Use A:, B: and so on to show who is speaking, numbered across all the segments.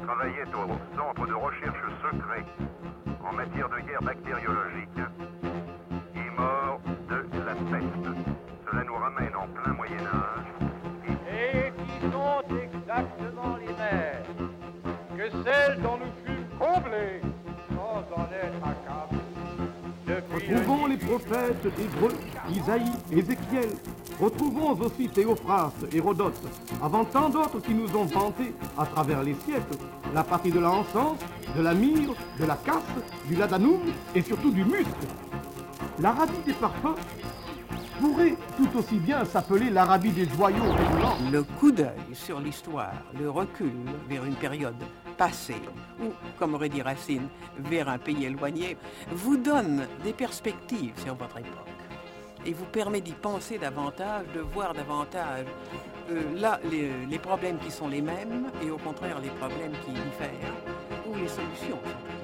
A: travaillait au centre de recherche secret en matière de guerre bactériologique. Il est mort de la peste. Cela nous ramène en plein Moyen-Âge.
B: Et qui sont exactement les mêmes que celles dont nous fûmes comblés sans en être accablés.
C: Retrouvons les prophètes Hébreux, Isaïe, Ézéchiel. Retrouvons aussi Théophraste, Hérodote, avant tant d'autres qui nous ont vanté, à travers les siècles, la partie de l'encens, de la myrrhe, de la casse, du ladanum et surtout du musc. L'Arabie des parfums pourrait tout aussi bien s'appeler l'Arabie des joyaux rayonnants.
D: Le coup d'œil sur l'histoire, le recul vers une période passée, ou, comme aurait dit Racine, vers un pays éloigné, vous donne des perspectives sur votre époque et vous permet d'y penser davantage, de voir davantage là les problèmes qui sont les mêmes et au contraire les problèmes qui diffèrent ou les solutions.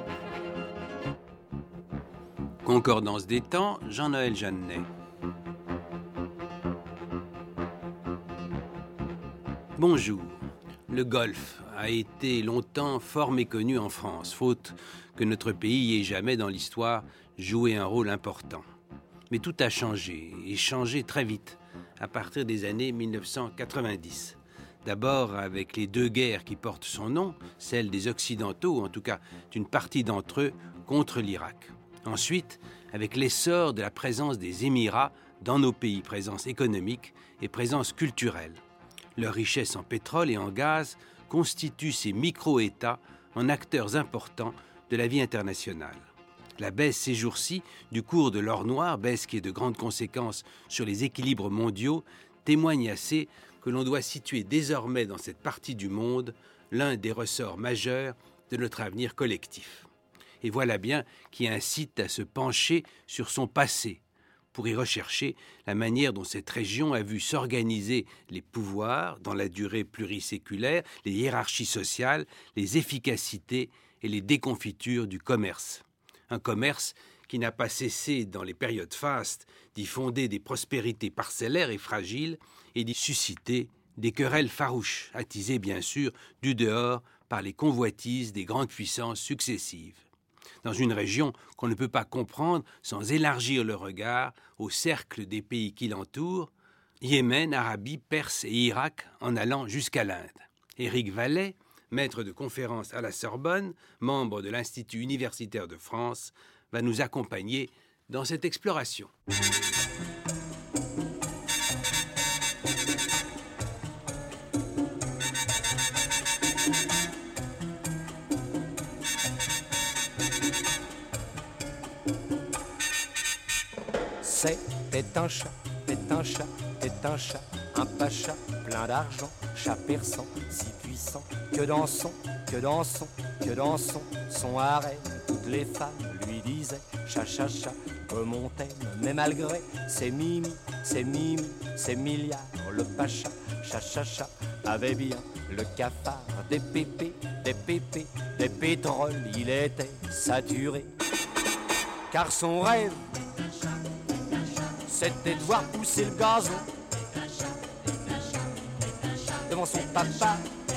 E: Concordance des temps, Jean-Noël Jeannet. Bonjour. Le golf a été longtemps fort méconnu en France, faute que notre pays ait jamais dans l'histoire joué un rôle important. Mais tout a changé, et changé très vite, à partir des années 1990. D'abord avec les deux guerres qui portent son nom, celle des Occidentaux, ou en tout cas d'une partie d'entre eux, contre l'Irak. Ensuite, avec l'essor de la présence des Émirats dans nos pays, présence économique et présence culturelle. Leur richesse en pétrole et en gaz constitue ces micro-États en acteurs importants de la vie internationale. La baisse ces jours-ci du cours de l'or noir, baisse qui est de grandes conséquences sur les équilibres mondiaux, témoigne assez que l'on doit situer désormais dans cette partie du monde l'un des ressorts majeurs de notre avenir collectif. Et voilà bien qui incite à se pencher sur son passé, pour y rechercher la manière dont cette région a vu s'organiser les pouvoirs dans la durée pluriséculaire, les hiérarchies sociales, les efficacités et les déconfitures du commerce. Un commerce qui n'a pas cessé, dans les périodes fastes, d'y fonder des prospérités parcellaires et fragiles et d'y susciter des querelles farouches, attisées bien sûr du dehors par les convoitises des grandes puissances successives. Dans une région qu'on ne peut pas comprendre sans élargir le regard au cercle des pays qui l'entourent, Yémen, Arabie, Perse et Irak en allant jusqu'à l'Inde. Éric Vallet, maître de conférences à la Sorbonne, membre de l'Institut universitaire de France, va nous accompagner dans cette exploration.
F: C'était un chat, c'était un chat, c'était un chat, un pacha plein d'argent, chat persan, si puissant, que dans son harem, toutes les femmes lui disaient chat, chat, chat, comme on t'aime, mais malgré ses mimi, ses milliards, le pacha, chat, chat, chat, avait bien le cafard des pépés, des pétroles, il était saturé, car son rêve, c'était de voir pousser le gazon devant son papa,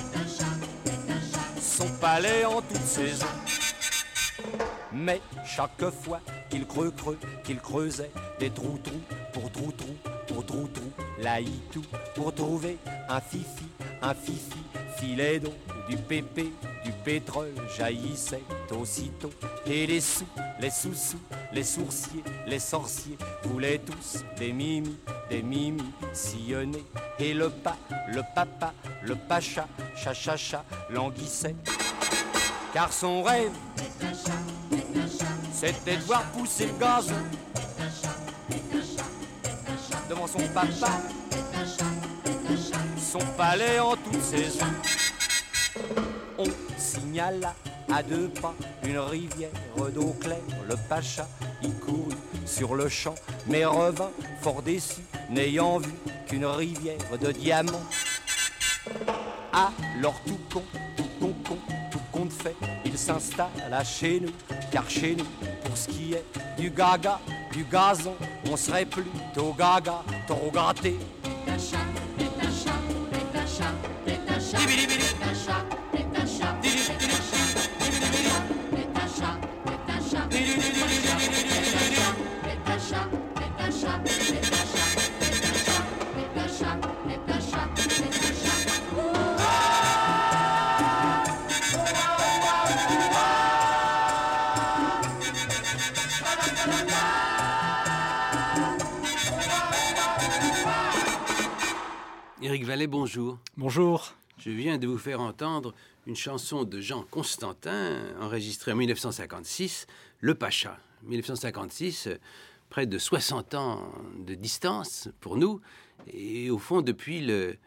F: son palais en toute saison. Mais chaque fois qu'il creusait des trous pour trou, laïtou, pour trouver un fifi, filet d'eau, du pépé, du pétrole jaillissait aussitôt. Et les sous, les sourciers, les sorciers voulaient tous des mimi, sillonnés. Et le papa, le pacha, cha, languissait. Car son rêve, c'était de voir pousser le gazon devant son papa, son palais en toute saison. On signala à 2 pas une rivière d'eau claire. Le pacha y courut sur le champ, mais revint fort déçu, n'ayant vu qu'une rivière de diamants. Alors tout compte fait, il s'installa chez nous, car chez nous, pour ce qui est du gaga, du gazon, on serait plutôt gaga, trop gâté.
E: Vallée, bonjour.
G: Bonjour.
E: Je viens de vous faire entendre une chanson de Jean Constantin, enregistrée en 1956, Le Pacha. 1956, près de 60 ans de distance pour nous, et au fond, depuis,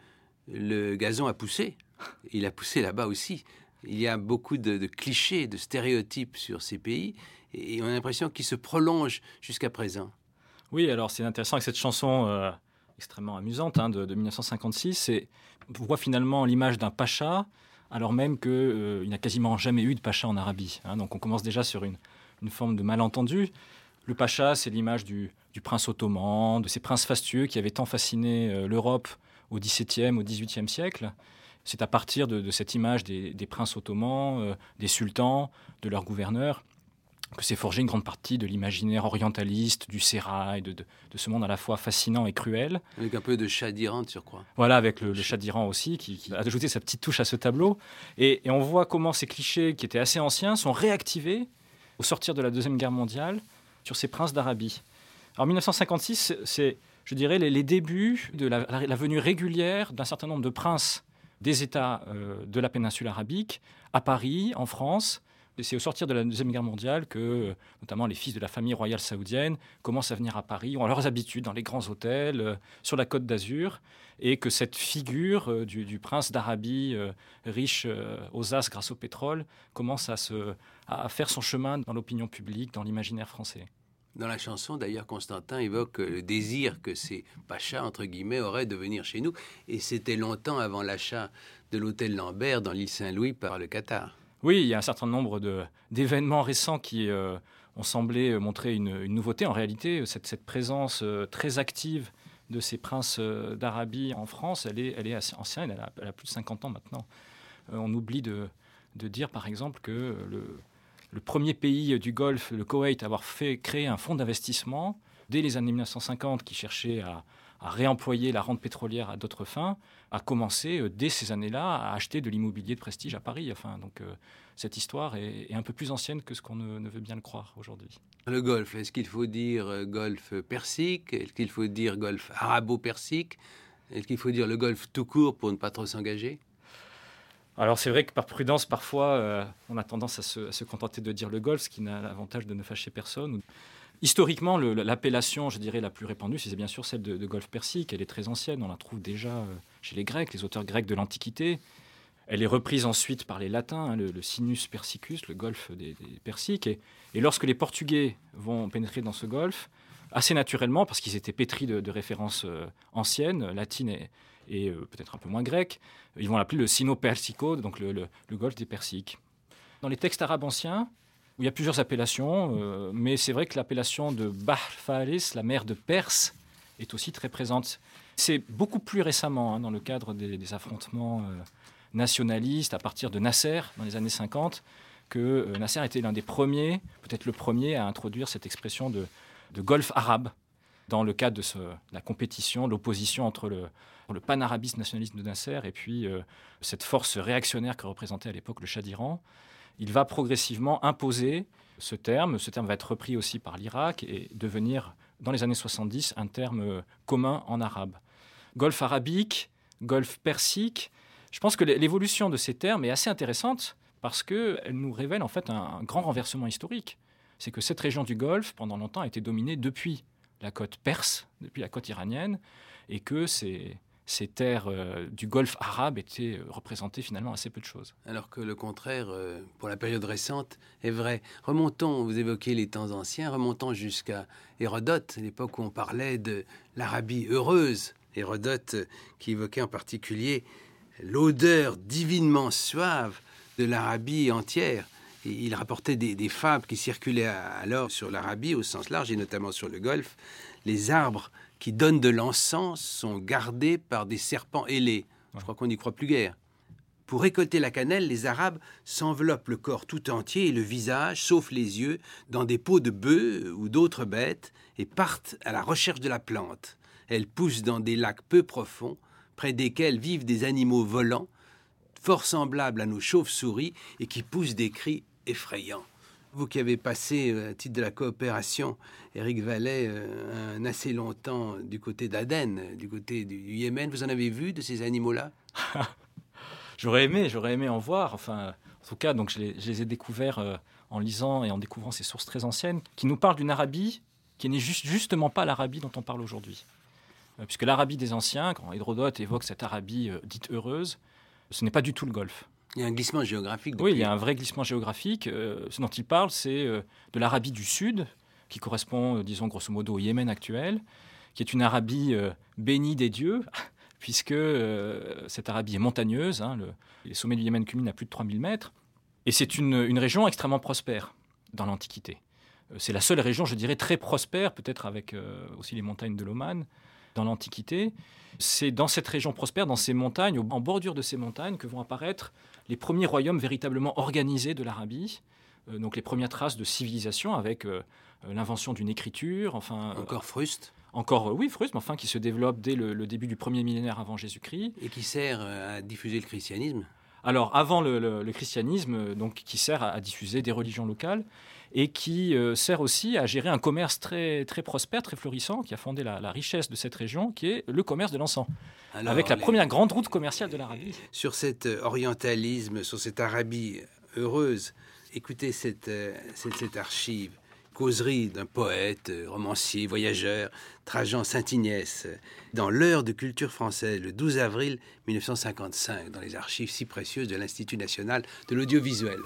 E: le gazon a poussé. Il a poussé là-bas aussi. Il y a beaucoup de clichés, de stéréotypes sur ces pays, et on a l'impression qu'ils se prolongent jusqu'à présent.
G: Oui, alors c'est intéressant avec cette chanson extrêmement amusante de 1956. On voit finalement l'image d'un pacha, alors même qu'il n'y a quasiment jamais eu de pacha en Arabie. Donc on commence déjà sur une forme de malentendu. Le pacha, c'est l'image du prince ottoman, de ces princes fastueux qui avaient tant fasciné l'Europe au XVIIe, au XVIIIe siècle. C'est à partir de cette image des princes ottomans, des sultans, de leurs gouverneurs, que s'est forgée une grande partie de l'imaginaire orientaliste, du sérail, de ce monde à la fois fascinant et cruel.
E: Avec un peu de Shah d'Iran, de surcroît.
G: Voilà, avec le Shah d'Iran aussi, qui a ajouté sa petite touche à ce tableau. Et on voit comment ces clichés, qui étaient assez anciens, sont réactivés au sortir de la Deuxième Guerre mondiale sur ces princes d'Arabie. Alors 1956, c'est, je dirais, les débuts de la venue régulière d'un certain nombre de princes des États de la péninsule arabique à Paris, en France. Et c'est au sortir de la Deuxième Guerre mondiale que, notamment les fils de la famille royale saoudienne, commencent à venir à Paris, ont leurs habitudes dans les grands hôtels, sur la Côte d'Azur, et que cette figure du prince d'Arabie, riche aux as grâce au pétrole, commence à faire son chemin dans l'opinion publique, dans l'imaginaire français.
E: Dans la chanson, d'ailleurs, Constantin évoque le désir que ces pachas, entre guillemets, auraient de venir chez nous. Et c'était longtemps avant l'achat de l'hôtel Lambert dans l'île Saint-Louis par le Qatar.
G: Oui, il y a un certain nombre d'événements récents qui ont semblé montrer une nouveauté. En réalité, cette présence très active de ces princes d'Arabie en France, elle est assez ancienne, elle a plus de 50 ans maintenant. On oublie de dire, par exemple, que le premier pays du Golfe, le Koweït, à avoir créé un fonds d'investissement dès les années 1950 qui cherchait à réemployer la rente pétrolière à d'autres fins, a commencé dès ces années-là à acheter de l'immobilier de prestige à Paris. Donc cette histoire est un peu plus ancienne que ce qu'on ne veut bien le croire aujourd'hui.
E: Le Golfe, est-ce qu'il faut dire Golfe persique? Est-ce qu'il faut dire Golfe arabo-persique? Est-ce qu'il faut dire le Golfe tout court pour ne pas trop s'engager?
G: Alors c'est vrai que par prudence, parfois, on a tendance à se contenter de dire le Golfe, ce qui n'a l'avantage de ne fâcher personne. Historiquement, l'appellation, je dirais, la plus répandue, c'est bien sûr celle de Golfe Persique. Elle est très ancienne, on la trouve déjà chez les Grecs, les auteurs grecs de l'Antiquité. Elle est reprise ensuite par les Latins, le Sinus Persicus, le golfe des Persiques. Et lorsque les Portugais vont pénétrer dans ce golfe, assez naturellement, parce qu'ils étaient pétris de références anciennes, latines et peut-être un peu moins grecques, ils vont l'appeler le Sino-Persico, donc le golfe des Persiques. Dans les textes arabes anciens, où il y a plusieurs appellations, mais c'est vrai que l'appellation de Bahr Faris, la mer de Perse, est aussi très présente. C'est beaucoup plus récemment, dans le cadre des affrontements nationalistes, à partir de Nasser, dans les années 50, que Nasser était l'un des premiers, peut-être le premier, à introduire cette expression de golfe arabe, dans le cadre de la compétition, l'opposition entre le panarabisme nationaliste de Nasser et puis cette force réactionnaire que représentait à l'époque le Shah d'Iran. Il va progressivement imposer ce terme. Ce terme va être repris aussi par l'Irak et devenir, dans les années 70, un terme commun en arabe. Golfe arabique, golfe persique. Je pense que l'évolution de ces termes est assez intéressante parce qu'elle nous révèle en fait un grand renversement historique. C'est que cette région du Golfe, pendant longtemps, a été dominée depuis la côte perse, depuis la côte iranienne, et que ces terres du Golfe arabe étaient représentées finalement assez peu de choses.
E: Alors que le contraire, pour la période récente, est vrai. Remontons, vous évoquez les temps anciens, remontons jusqu'à Hérodote, l'époque où on parlait de l'Arabie heureuse. Hérodote qui évoquait en particulier l'odeur divinement suave de l'Arabie entière. Et il rapportait des fables qui circulaient alors sur l'Arabie au sens large et notamment sur le Golfe. Les arbres qui donnent de l'encens sont gardés par des serpents ailés. Je crois qu'on n'y croit plus guère. Pour récolter la cannelle, les Arabes s'enveloppent le corps tout entier et le visage, sauf les yeux, dans des peaux de bœufs ou d'autres bêtes et partent à la recherche de la plante. Elle pousse dans des lacs peu profonds, près desquels vivent des animaux volants, fort semblables à nos chauves-souris et qui poussent des cris effrayants. Vous qui avez passé, à titre de la coopération, Éric Vallet, un assez longtemps du côté d'Aden, du côté du Yémen, vous en avez vu de ces animaux-là?
G: J'aurais aimé en voir. Enfin, en tout cas, donc je les ai découverts en lisant et en découvrant ces sources très anciennes qui nous parlent d'une Arabie qui n'est justement pas l'Arabie dont on parle aujourd'hui. Puisque l'Arabie des anciens, quand Hérodote évoque cette Arabie dite heureuse, ce n'est pas du tout le Golfe.
E: Il y a un glissement géographique.
G: Oui, il y a un vrai glissement géographique. Ce dont il parle, c'est de l'Arabie du Sud, qui correspond, disons, grosso modo au Yémen actuel, qui est une Arabie bénie des dieux, puisque cette Arabie est montagneuse. Les sommets du Yémen culminent à plus de 3000 mètres. Et c'est une région extrêmement prospère dans l'Antiquité. C'est la seule région, je dirais, très prospère, peut-être avec aussi les montagnes de l'Oman, dans l'Antiquité. C'est dans cette région prospère, dans ces montagnes, en bordure de ces montagnes, que vont apparaître les premiers royaumes véritablement organisés de l'Arabie. Donc les premières traces de civilisation avec l'invention d'une écriture.
E: Encore fruste.
G: Oui, fruste, mais enfin qui se développe dès le début du premier millénaire avant Jésus-Christ.
E: Et qui sert à diffuser le christianisme.
G: Alors, avant le christianisme, donc, qui sert à diffuser des religions locales et qui sert aussi à gérer un commerce très, très prospère, très florissant, qui a fondé la richesse de cette région, qui est le commerce de l'encens. Alors, avec la première grande route commerciale de l'Arabie.
E: Sur cet orientalisme, sur cette Arabie heureuse, écoutez cette archive. Causerie d'un poète, romancier, voyageur, Trajan Saint-Ignès, dans l'heure de culture française, le 12 avril 1955, dans les archives si précieuses de l'Institut national de l'audiovisuel.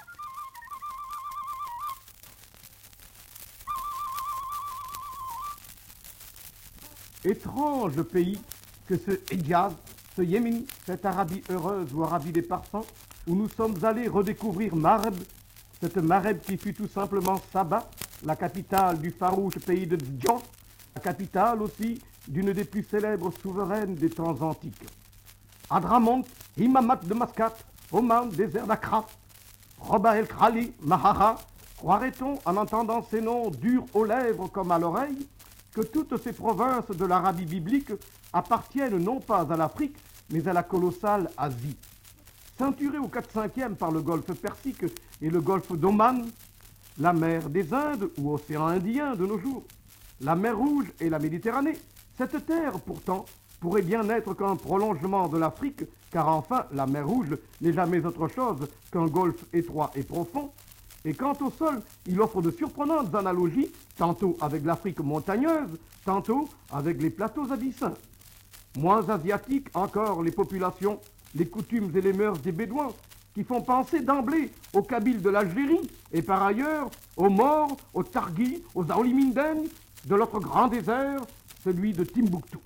C: Étrange pays que ce Hidjaz, ce Yémen, cette Arabie heureuse ou Arabie des parfums, où nous sommes allés redécouvrir Mareb, cette Mareb qui fut tout simplement Saba, la capitale du farouche pays de Djan, la capitale aussi d'une des plus célèbres souveraines des temps antiques. Hadramont, Himamat de Mascat, Oman, désert d'Akkra, Roba el Krali, Mahara, croirait-on, en entendant ces noms durs aux lèvres comme à l'oreille, que toutes ces provinces de l'Arabie biblique appartiennent non pas à l'Afrique, mais à la colossale Asie. Ceinturée au 4/5e par le golfe Persique et le golfe d'Oman, la mer des Indes ou océan Indien de nos jours, la mer Rouge et la Méditerranée, cette terre pourtant pourrait bien n'être qu'un prolongement de l'Afrique, car enfin la mer Rouge n'est jamais autre chose qu'un golfe étroit et profond, et quant au sol, il offre de surprenantes analogies, tantôt avec l'Afrique montagneuse, tantôt avec les plateaux abyssins. Moins asiatiques encore les populations, les coutumes et les mœurs des Bédouins, qui font penser d'emblée aux Kabyles de l'Algérie et par ailleurs aux Maures, aux Targhis, aux Aouliminden de l'autre grand désert, celui de Timbuktu.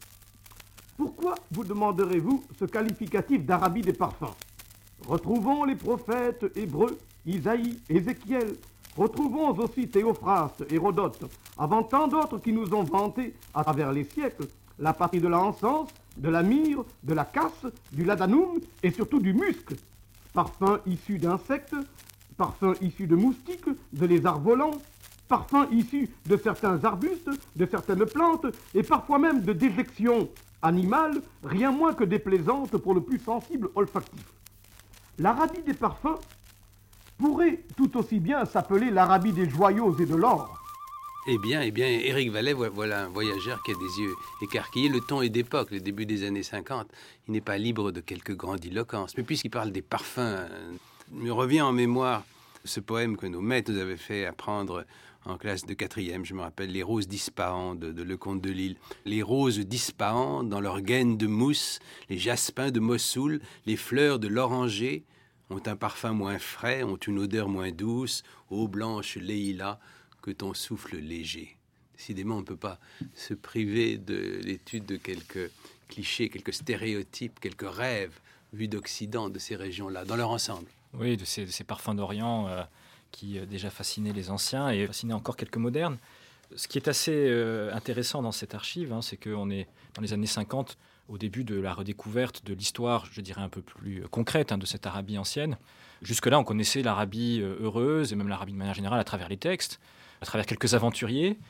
C: Pourquoi, vous demanderez-vous, ce qualificatif d'Arabie des parfums? Retrouvons les prophètes hébreux, Isaïe, Ézéchiel, retrouvons aussi Théophraste, Hérodote, avant tant d'autres qui nous ont vanté, à travers les siècles, la patrie de l'encens, de la myrrhe, de la casse, du ladanoum et surtout du musc. Parfum issu d'insectes, parfum issu de moustiques, de lézards volants, parfum issu de certains arbustes, de certaines plantes et parfois même de déjections animales, rien moins que déplaisantes pour le plus sensible olfactif. L'Arabie des parfums pourrait tout aussi bien s'appeler l'Arabie des joyaux et de l'or.
E: Eh bien, Éric Vallet, voilà un voyageur qui a des yeux écarquillés. Le ton est d'époque, le début des années 50. Il n'est pas libre de quelque grandiloquence. Mais puisqu'il parle des parfums, il me revient en mémoire ce poème que nos maîtres nous avaient fait apprendre en classe de 4e. Je me rappelle Les roses d'Ispahan de Lecomte de Lille. Les roses d'Ispahan, dans leur gaine de mousse, les jaspins de Mossoul, les fleurs de l'oranger, ont un parfum moins frais, ont une odeur moins douce, ô blanche Leïla, que ton souffle léger. Décidément, on ne peut pas se priver de l'étude de quelques clichés, quelques stéréotypes, quelques rêves vus d'Occident de ces régions-là, dans leur ensemble.
G: Oui, de ces parfums d'Orient qui déjà fascinaient les anciens et fascinaient encore quelques modernes. Ce qui est assez intéressant dans cette archive, c'est qu'on est dans les années 50, au début de la redécouverte de l'histoire, je dirais un peu plus concrète, de cette Arabie ancienne. Jusque-là, on connaissait l'Arabie heureuse, et même l'Arabie de manière générale, à travers les textes, à travers quelques aventuriers.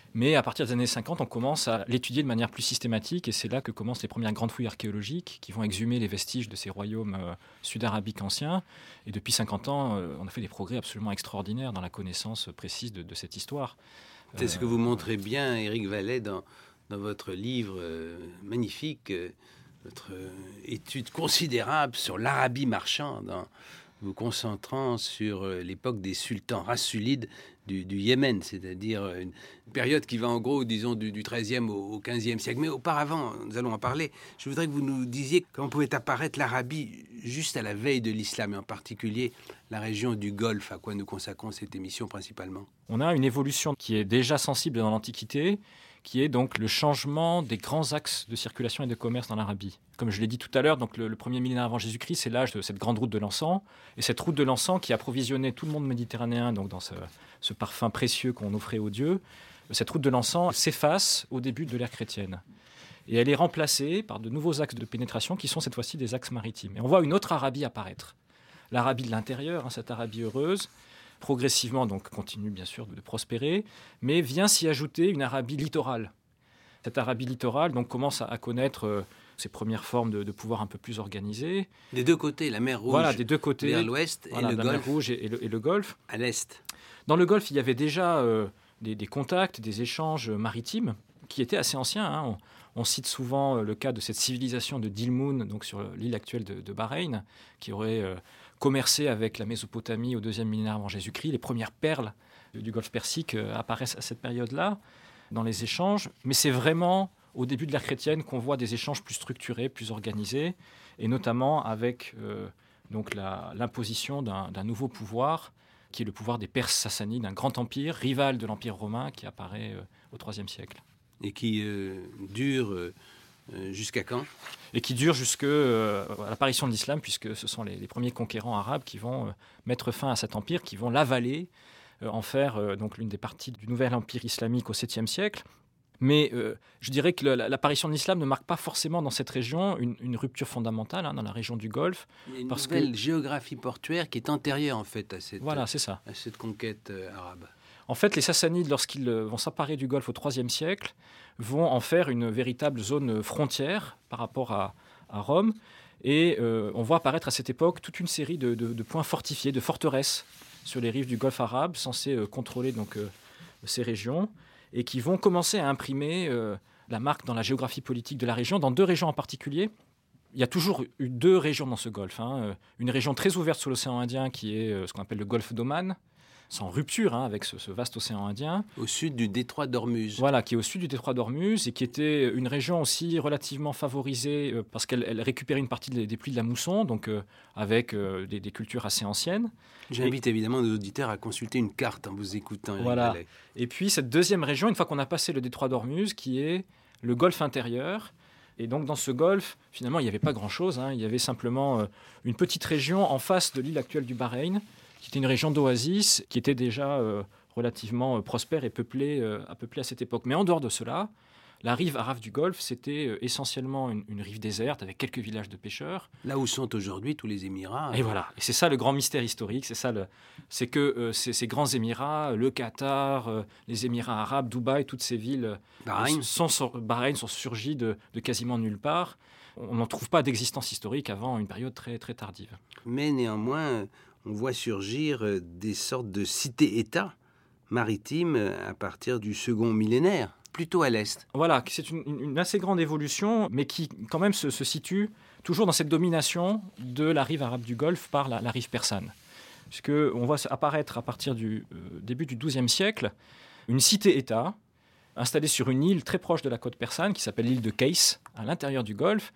G: Mais à partir des années 50, on commence à l'étudier de manière plus systématique et c'est là que commencent les premières grandes fouilles archéologiques qui vont exhumer les vestiges de ces royaumes sud-arabiques anciens. Et depuis 50 ans, on a fait des progrès absolument extraordinaires dans la connaissance précise de cette histoire.
E: C'est ce que vous montrez bien, Éric Vallet, dans votre livre magnifique, votre étude considérable sur l'Arabie marchande, vous concentrant sur l'époque des sultans rasulides du Yémen, c'est-à-dire une période qui va en gros, disons, du XIIIe au XVe siècle. Mais auparavant, nous allons en parler, je voudrais que vous nous disiez comment pouvait apparaître l'Arabie juste à la veille de l'islam, et en particulier la région du Golfe, à quoi nous consacrons cette émission principalement.
G: On a une évolution qui est déjà sensible dans l'Antiquité, qui est donc le changement des grands axes de circulation et de commerce dans l'Arabie. Comme je l'ai dit tout à l'heure, donc le premier millénaire avant Jésus-Christ, c'est l'âge de cette grande route de l'encens. Et cette route de l'encens qui approvisionnait tout le monde méditerranéen donc dans ce parfum précieux qu'on offrait aux dieux, cette route de l'encens s'efface au début de l'ère chrétienne. Et elle est remplacée par de nouveaux axes de pénétration qui sont cette fois-ci des axes maritimes. Et on voit une autre Arabie apparaître. L'Arabie de l'intérieur, cette Arabie heureuse, progressivement donc continue bien sûr de prospérer, mais vient s'y ajouter une Arabie littorale. Cette Arabie littorale donc commence à connaître ses premières formes de pouvoir un peu plus organisées.
E: Des deux côtés, la mer Rouge,
G: voilà, des deux côtés,
E: vers l'ouest,
G: voilà,
E: et le
G: la
E: Golfe,
G: mer Rouge et le Golfe.
E: à l'est.
G: Dans le Golfe, il y avait déjà des contacts, des échanges maritimes qui étaient assez anciens. Hein. On cite souvent le cas de cette civilisation de Dilmun, donc sur l'île actuelle de Bahreïn, qui aurait commercé avec la Mésopotamie au deuxième millénaire avant Jésus-Christ. Les premières perles du Golfe Persique apparaissent à cette période-là, dans les échanges. Mais c'est vraiment au début de l'ère chrétienne qu'on voit des échanges plus structurés, plus organisés, et notamment avec donc l'imposition d'un nouveau pouvoir, qui est le pouvoir des Perses sassanides, un grand empire, rival de l'Empire romain, qui apparaît au IIIe siècle.
E: Et qui dure jusqu'à quand ?
G: Et qui dure jusqu'à l'apparition de l'islam, puisque ce sont les premiers conquérants arabes qui vont mettre fin à cet empire, qui vont l'avaler, en faire donc l'une des parties du nouvel empire islamique au 7e siècle. Mais je dirais que l'apparition de l'islam ne marque pas forcément dans cette région une rupture fondamentale, dans la région du Golfe.
E: Il y a une nouvelle géographie portuaire qui est antérieure en fait à cette,
G: voilà, c'est ça.
E: À cette conquête arabe.
G: En fait, les Sassanides, lorsqu'ils vont s'emparer du Golfe au IIIe siècle, vont en faire une véritable zone frontière par rapport à Rome. Et on voit apparaître à cette époque toute une série de points fortifiés, de forteresses sur les rives du Golfe arabe, censées contrôler donc, ces régions, et qui vont commencer à imprimer la marque dans la géographie politique de la région, dans deux régions en particulier. Il y a toujours eu deux régions dans ce golfe. Une région très ouverte sur l'océan Indien, qui est ce qu'on appelle le golfe d'Oman, sans rupture avec ce vaste océan Indien.
E: Au sud du détroit d'Ormuz.
G: Voilà, qui est au sud du détroit d'Ormuz et qui était une région aussi relativement favorisée parce qu'elle récupérait une partie des pluies de la mousson, donc avec des cultures assez anciennes.
E: J'invite évidemment nos auditeurs à consulter une carte en vous écoutant.
G: Voilà. Et puis cette deuxième région, une fois qu'on a passé le détroit d'Ormuz, qui est le golfe intérieur. Et donc dans ce golfe, finalement, il n'y avait pas grand-chose. Il y avait simplement une petite région en face de l'île actuelle du Bahreïn, qui était une région d'oasis, qui était déjà relativement prospère et peuplée à cette époque. Mais en dehors de cela, la rive arabe du Golfe, c'était essentiellement une rive déserte avec quelques villages de pêcheurs.
E: Là où sont aujourd'hui tous les Émirats.
G: Et voilà. Et c'est ça le grand mystère historique. C'est que ces grands Émirats, le Qatar, les Émirats arabes, Dubaï, toutes ces villes, Bahreïn sont surgies de quasiment nulle part. On n'en trouve pas d'existence historique avant une période très, très tardive.
E: Mais néanmoins, on voit surgir des sortes de cités-États maritimes à partir du second millénaire, plutôt à l'est.
G: Voilà, c'est une assez grande évolution, mais qui quand même se situe toujours dans cette domination de la rive arabe du Golfe par la rive persane. Puisqu'on voit apparaître à partir du début du XIIe siècle une cité-État installée sur une île très proche de la côte persane qui s'appelle l'île de Qais, à l'intérieur du Golfe.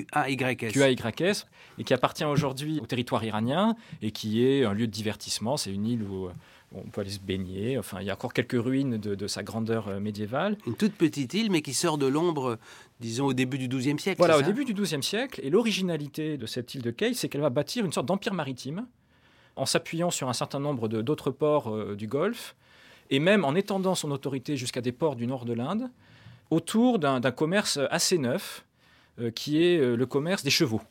E: Q-A-Y-S,
G: et qui appartient aujourd'hui au territoire iranien et qui est un lieu de divertissement. C'est une île où on peut aller se baigner. Enfin, il y a encore quelques ruines de sa grandeur médiévale.
E: Une toute petite île, mais qui sort de l'ombre, disons, au début du XIIe siècle.
G: Voilà, au début du XIIe siècle. Et l'originalité de cette île de Qais, c'est qu'elle va bâtir une sorte d'empire maritime en s'appuyant sur un certain nombre d'autres ports du Golfe, et même en étendant son autorité jusqu'à des ports du nord de l'Inde, autour d'un commerce assez neuf, qui est le commerce des chevaux.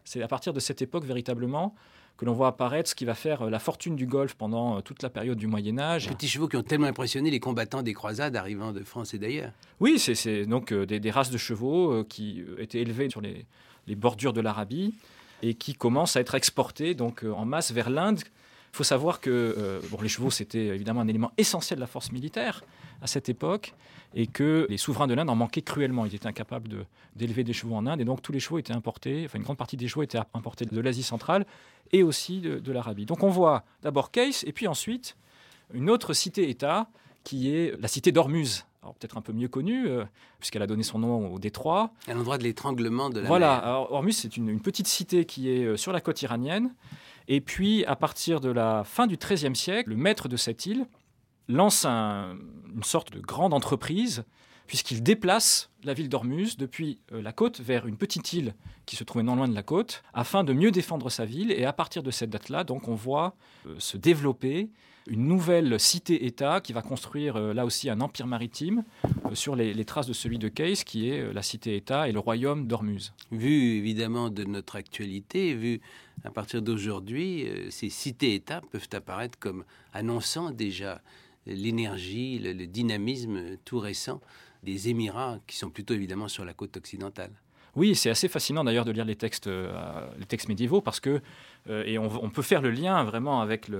G: C'est à partir de cette époque, véritablement, que l'on voit apparaître ce qui va faire la fortune du golfe pendant toute la période du Moyen-Âge.
E: Petits chevaux qui ont tellement impressionné les combattants des croisades arrivant de France et d'ailleurs.
G: Oui, c'est donc des races de chevaux qui étaient élevés sur les bordures de l'Arabie et qui commencent à être exportés donc, en masse vers l'Inde. Il faut savoir que les chevaux, c'était évidemment un élément essentiel de la force militaire à cette époque et que les souverains de l'Inde en manquaient cruellement. Ils étaient incapables d'élever des chevaux en Inde et donc tous les chevaux étaient importés, enfin une grande partie des chevaux étaient importés de l'Asie centrale et aussi de l'Arabie. Donc on voit d'abord Kais et puis ensuite une autre cité-État qui est la cité d'Ormuz. Alors peut-être un peu mieux connue, puisqu'elle a donné son nom au détroit.
E: À l'endroit de l'étranglement de la
G: Voilà,
E: mer.
G: alors, Ormuz, c'est une petite cité qui est sur la côte iranienne. Et puis, à partir de la fin du XIIIe siècle, le maître de cette île lance une sorte de grande entreprise, puisqu'il déplace la ville d'Ormuz depuis la côte vers une petite île qui se trouvait non loin de la côte, afin de mieux défendre sa ville. Et à partir de cette date-là, donc, on voit se développer une nouvelle cité-État qui va construire là aussi un empire maritime sur les traces de celui de Kais, qui est la cité-État et le royaume d'Ormuz.
E: Vu évidemment de notre actualité, vu à partir d'aujourd'hui, ces cités-États peuvent apparaître comme annonçant déjà l'énergie, le dynamisme tout récent des Émirats qui sont plutôt évidemment sur la côte occidentale.
G: Oui, c'est assez fascinant d'ailleurs de lire les textes médiévaux parce que, et on peut faire le lien vraiment avec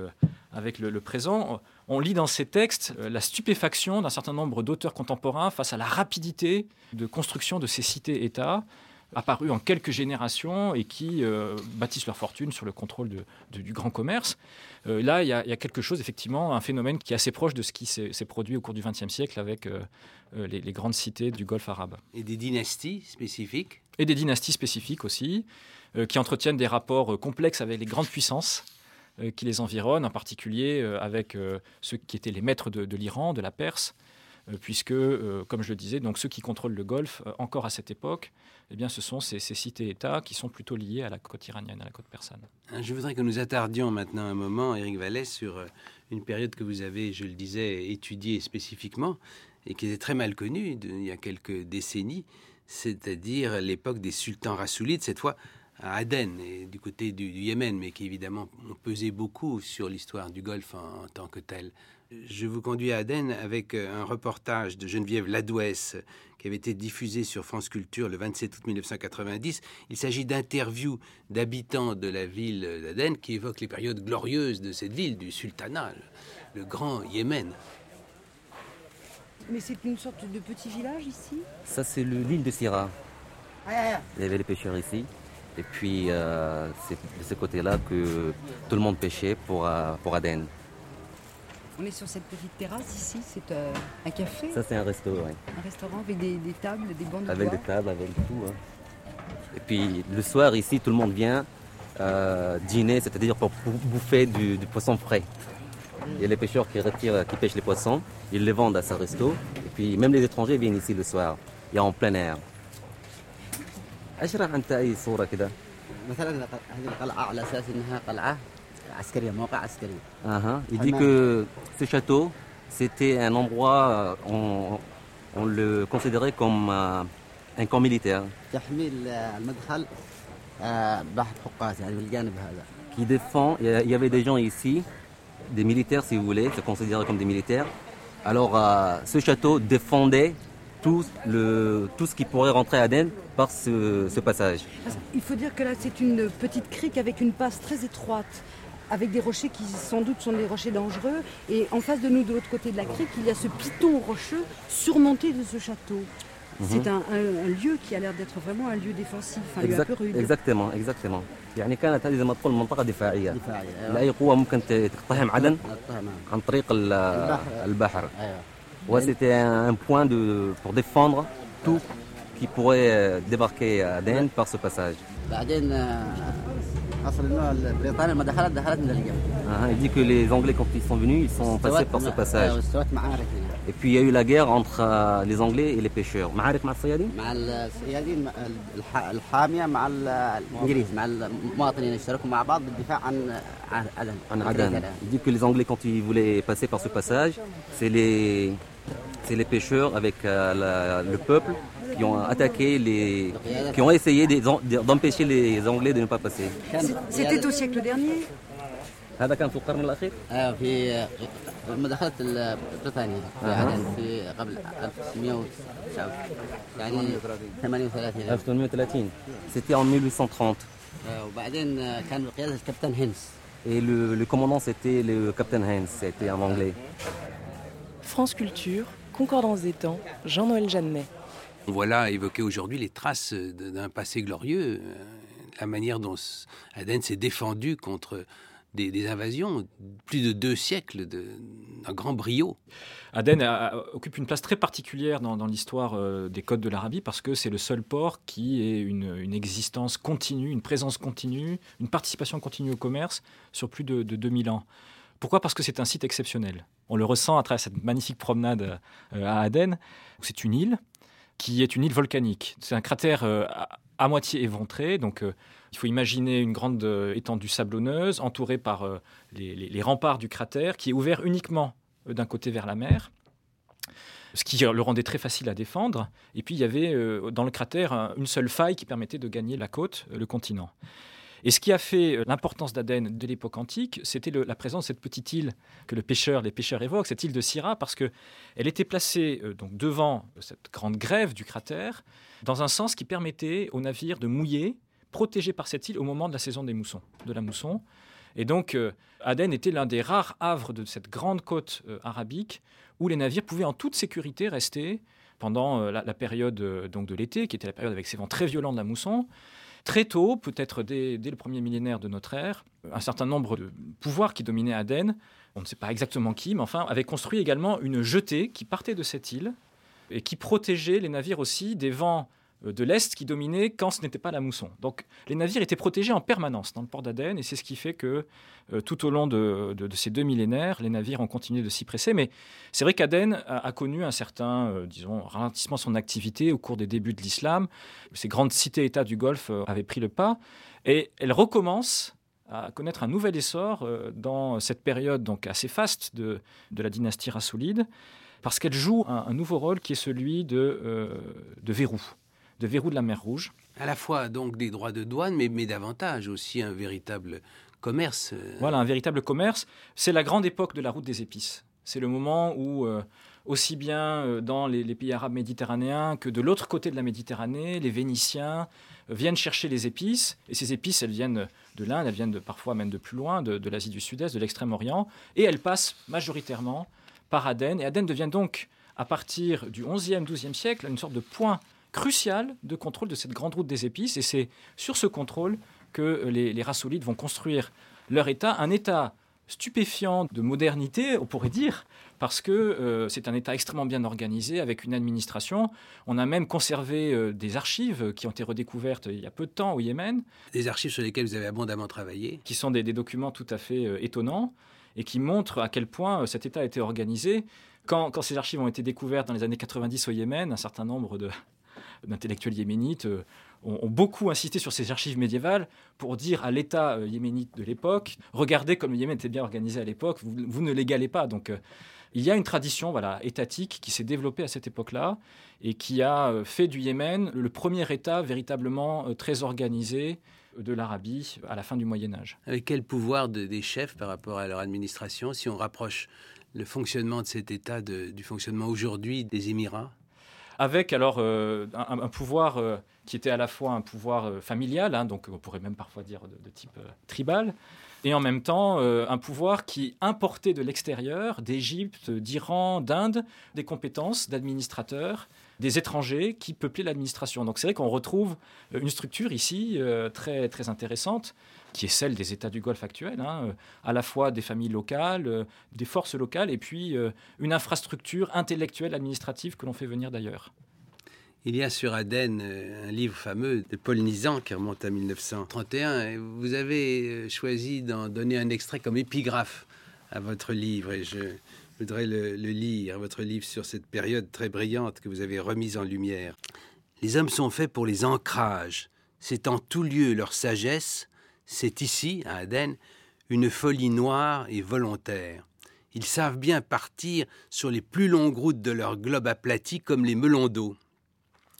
G: le présent, on lit dans ces textes la stupéfaction d'un certain nombre d'auteurs contemporains face à la rapidité de construction de ces cités-États apparus en quelques générations et qui bâtissent leur fortune sur le contrôle du grand commerce. Là, il y a quelque chose, effectivement, un phénomène qui est assez proche de ce qui s'est produit au cours du XXe siècle avec les grandes cités du Golfe arabe.
E: Et des dynasties spécifiques ?
G: Et des dynasties spécifiques aussi, qui entretiennent des rapports complexes avec les grandes puissances qui les environnent, en particulier avec ceux qui étaient les maîtres de l'Iran, de la Perse, puisque, comme je le disais, donc ceux qui contrôlent le Golfe, encore à cette époque, eh bien, ce sont ces cités-États qui sont plutôt liés à la côte iranienne, à la côte persane.
E: Je voudrais que nous attardions maintenant un moment, Éric Vallès, sur une période que vous avez, je le disais, étudiée spécifiquement et qui était très mal connue il y a quelques décennies, c'est-à-dire l'époque des sultans rassoulides, cette fois à Aden, et du côté du Yémen, mais qui évidemment ont pesé beaucoup sur l'histoire du Golfe en tant que tel. Je vous conduis à Aden avec un reportage de Geneviève Ladouès qui avait été diffusé sur France Culture le 27 août 1990. Il s'agit d'interviews d'habitants de la ville d'Aden qui évoquent les périodes glorieuses de cette ville, du sultanat, le grand Yémen.
H: Mais c'est une sorte de petit village ici ?
I: Ça, c'est l'île de Sira. Il y avait les pêcheurs ici. Et puis, c'est de ce côté-là que tout le monde pêchait pour Aden.
H: On est sur cette petite terrasse ici, c'est un café ?
I: Ça, c'est un resto, oui.
H: Un restaurant avec des tables, des bancs de bois ?
I: Avec des tables, avec tout. Hein. Et puis, le soir, ici, tout le monde vient dîner, c'est-à-dire pour bouffer du poisson frais. Il y a les pêcheurs qui pêchent les poissons, ils les vendent à ce resto. Et puis, même les étrangers viennent ici le soir. Il y a en plein air.
J: اشرح انت اي صوره كده مثلا هذه القلعه على اساس انها قلعه عسكريه موقع عسكري.
I: Il dit que ce château c'était un endroit on le considérait comme un camp militaire.
J: تحمي المدخل بحر حقاس يعني بالجانب هذا.
I: Qui défend, il y avait des gens ici, des militaires si vous voulez, c'est considéré comme des militaires. Alors ce château défendait tout ce qui pourrait rentrer à Aden par ce passage.
H: Il faut dire que là, c'est une petite crique avec une passe très étroite, avec des rochers qui sans doute sont des rochers dangereux. Et en face de nous, de l'autre côté de la crique, il y a ce piton rocheux surmonté de ce château. C'est un lieu qui a l'air d'être vraiment un lieu défensif, un lieu un peu rude.
I: Exactement. يعني كانت هذه زي ما تقول منطقة دفاعية. لا أي قوة ممكن تقتحم عدن عن طريق البحر. Ouais, c'était un point pour défendre tout qui pourrait débarquer à Aden par ce passage. Il dit que les Anglais, quand ils sont venus, ils sont passés par ce passage. Et puis il y a eu la guerre entre les Anglais et les pêcheurs. معارك مع الصيادين؟
J: مع الصيادين الحامية مع الإنجليز مع المواطنين اشتركوا مع بعض بالدفاع عن
I: عدن. Il dit que les Anglais, quand ils voulaient passer par ce passage, c'est les pêcheurs avec le peuple qui ont attaqué qui ont essayé d'empêcher les Anglais de ne pas passer.
H: C'était au siècle dernier.
I: هذا كان في القرن الأخير؟
J: في لما دخلت بريطانيا في عدن في قبل 1909 يعني 38.
I: C'était en 1830.
J: وبعدين كان بقيادة الكابتن هينس.
I: Et le commandant, c'était le Captain Hens, c'était un Anglais.
K: France Culture, Concordance des temps, Jean-Noël Jeannet.
E: Voilà évoquer aujourd'hui les traces d'un passé glorieux, la manière dont Aden s'est défendu contre des invasions, plus de 2 siècles d'un grand brio.
G: Aden occupe une place très particulière dans l'histoire des côtes de l'Arabie parce que c'est le seul port qui ait une existence continue, une présence continue, une participation continue au commerce sur plus de 2000 ans. Pourquoi ? Parce que c'est un site exceptionnel. On le ressent à travers cette magnifique promenade à Aden. C'est une île qui est une île volcanique. C'est un cratère à moitié éventré, donc il faut imaginer une grande étendue sablonneuse entourée par les remparts du cratère qui est ouvert uniquement d'un côté vers la mer, ce qui le rendait très facile à défendre. Et puis il y avait dans le cratère une seule faille qui permettait de gagner la côte, le continent. Et ce qui a fait l'importance d'Aden de l'époque antique, c'était la présence de cette petite île que les pêcheurs évoquent, cette île de Syrah, parce qu'elle était placée donc devant cette grande grève du cratère, dans un sens qui permettait aux navires de mouiller, protégés par cette île au moment de la saison de la mousson. Et donc Aden était l'un des rares havres de cette grande côte arabique où les navires pouvaient en toute sécurité rester pendant la période donc de l'été, qui était la période avec ces vents très violents de la mousson. Très tôt, peut-être dès le premier millénaire de notre ère, un certain nombre de pouvoirs qui dominaient Aden, on ne sait pas exactement qui, mais enfin, avaient construit également une jetée qui partait de cette île et qui protégeait les navires aussi des vents de l'Est qui dominaient quand ce n'était pas la mousson. Donc les navires étaient protégés en permanence dans le port d'Aden et c'est ce qui fait que tout au long de ces 2 millénaires, les navires ont continué de s'y presser. Mais c'est vrai qu'Aden a connu un certain ralentissement de son activité au cours des débuts de l'islam. Ces grandes cités-États du Golfe avaient pris le pas et elles recommencent à connaître un nouvel essor dans cette période donc assez faste de la dynastie rassoulide parce qu'elle joue un nouveau rôle qui est celui de verrou de la mer Rouge.
E: À la fois donc des droits de douane, mais davantage aussi un véritable commerce.
G: Voilà, un véritable commerce. C'est la grande époque de la route des épices. C'est le moment où, aussi bien dans les pays arabes méditerranéens que de l'autre côté de la Méditerranée, les Vénitiens viennent chercher les épices. Et ces épices, elles viennent de l'Inde, elles viennent parfois même de plus loin, de l'Asie du Sud-Est, de l'Extrême-Orient. Et elles passent majoritairement par Aden. Et Aden devient donc, à partir du XIe, XIIe siècle, une sorte de point crucial de contrôle de cette grande route des épices. Et c'est sur ce contrôle que les Rassoulides vont construire leur État, un État stupéfiant de modernité, on pourrait dire, parce que c'est un État extrêmement bien organisé, avec une administration. On a même conservé des archives qui ont été redécouvertes il y a peu de temps au Yémen.
E: Des archives sur lesquelles vous avez abondamment travaillé.
G: Qui sont des documents tout à fait étonnants et qui montrent à quel point cet État a été organisé. Quand ces archives ont été découvertes dans les années 90 au Yémen, un certain nombre d'intellectuels yéménites ont beaucoup insisté sur ces archives médiévales pour dire à l'État yéménite de l'époque, regardez comme le Yémen était bien organisé à l'époque, vous ne l'égalez pas. Donc il y a une tradition étatique qui s'est développée à cette époque-là et qui a fait du Yémen le premier État véritablement très organisé de l'Arabie à la fin du Moyen-Âge.
E: Avec quel pouvoir des chefs par rapport à leur administration, si on rapproche le fonctionnement de cet État du fonctionnement aujourd'hui des Émirats ?
G: Avec alors un pouvoir qui était à la fois un pouvoir familial, donc on pourrait même parfois dire de type tribal, et en même temps un pouvoir qui importait de l'extérieur, d'Égypte, d'Iran, d'Inde, des compétences d'administrateurs, des étrangers qui peuplaient l'administration. Donc c'est vrai qu'on retrouve une structure ici très, très intéressante, qui est celle des États du Golfe actuels, à la fois des familles locales, des forces locales, et puis une infrastructure intellectuelle, administrative que l'on fait venir d'ailleurs.
E: Il y a sur Aden un livre fameux de Paul Nizan qui remonte à 1931. Et vous avez choisi d'en donner un extrait comme épigraphe à votre livre. Et je voudrais le lire, votre livre sur cette période très brillante que vous avez remise en lumière. « Les hommes sont faits pour les ancrages. C'est en tout lieu leur sagesse. C'est ici, à Aden, une folie noire et volontaire. Ils savent bien partir sur les plus longues routes de leur globe aplati comme les melons d'eau.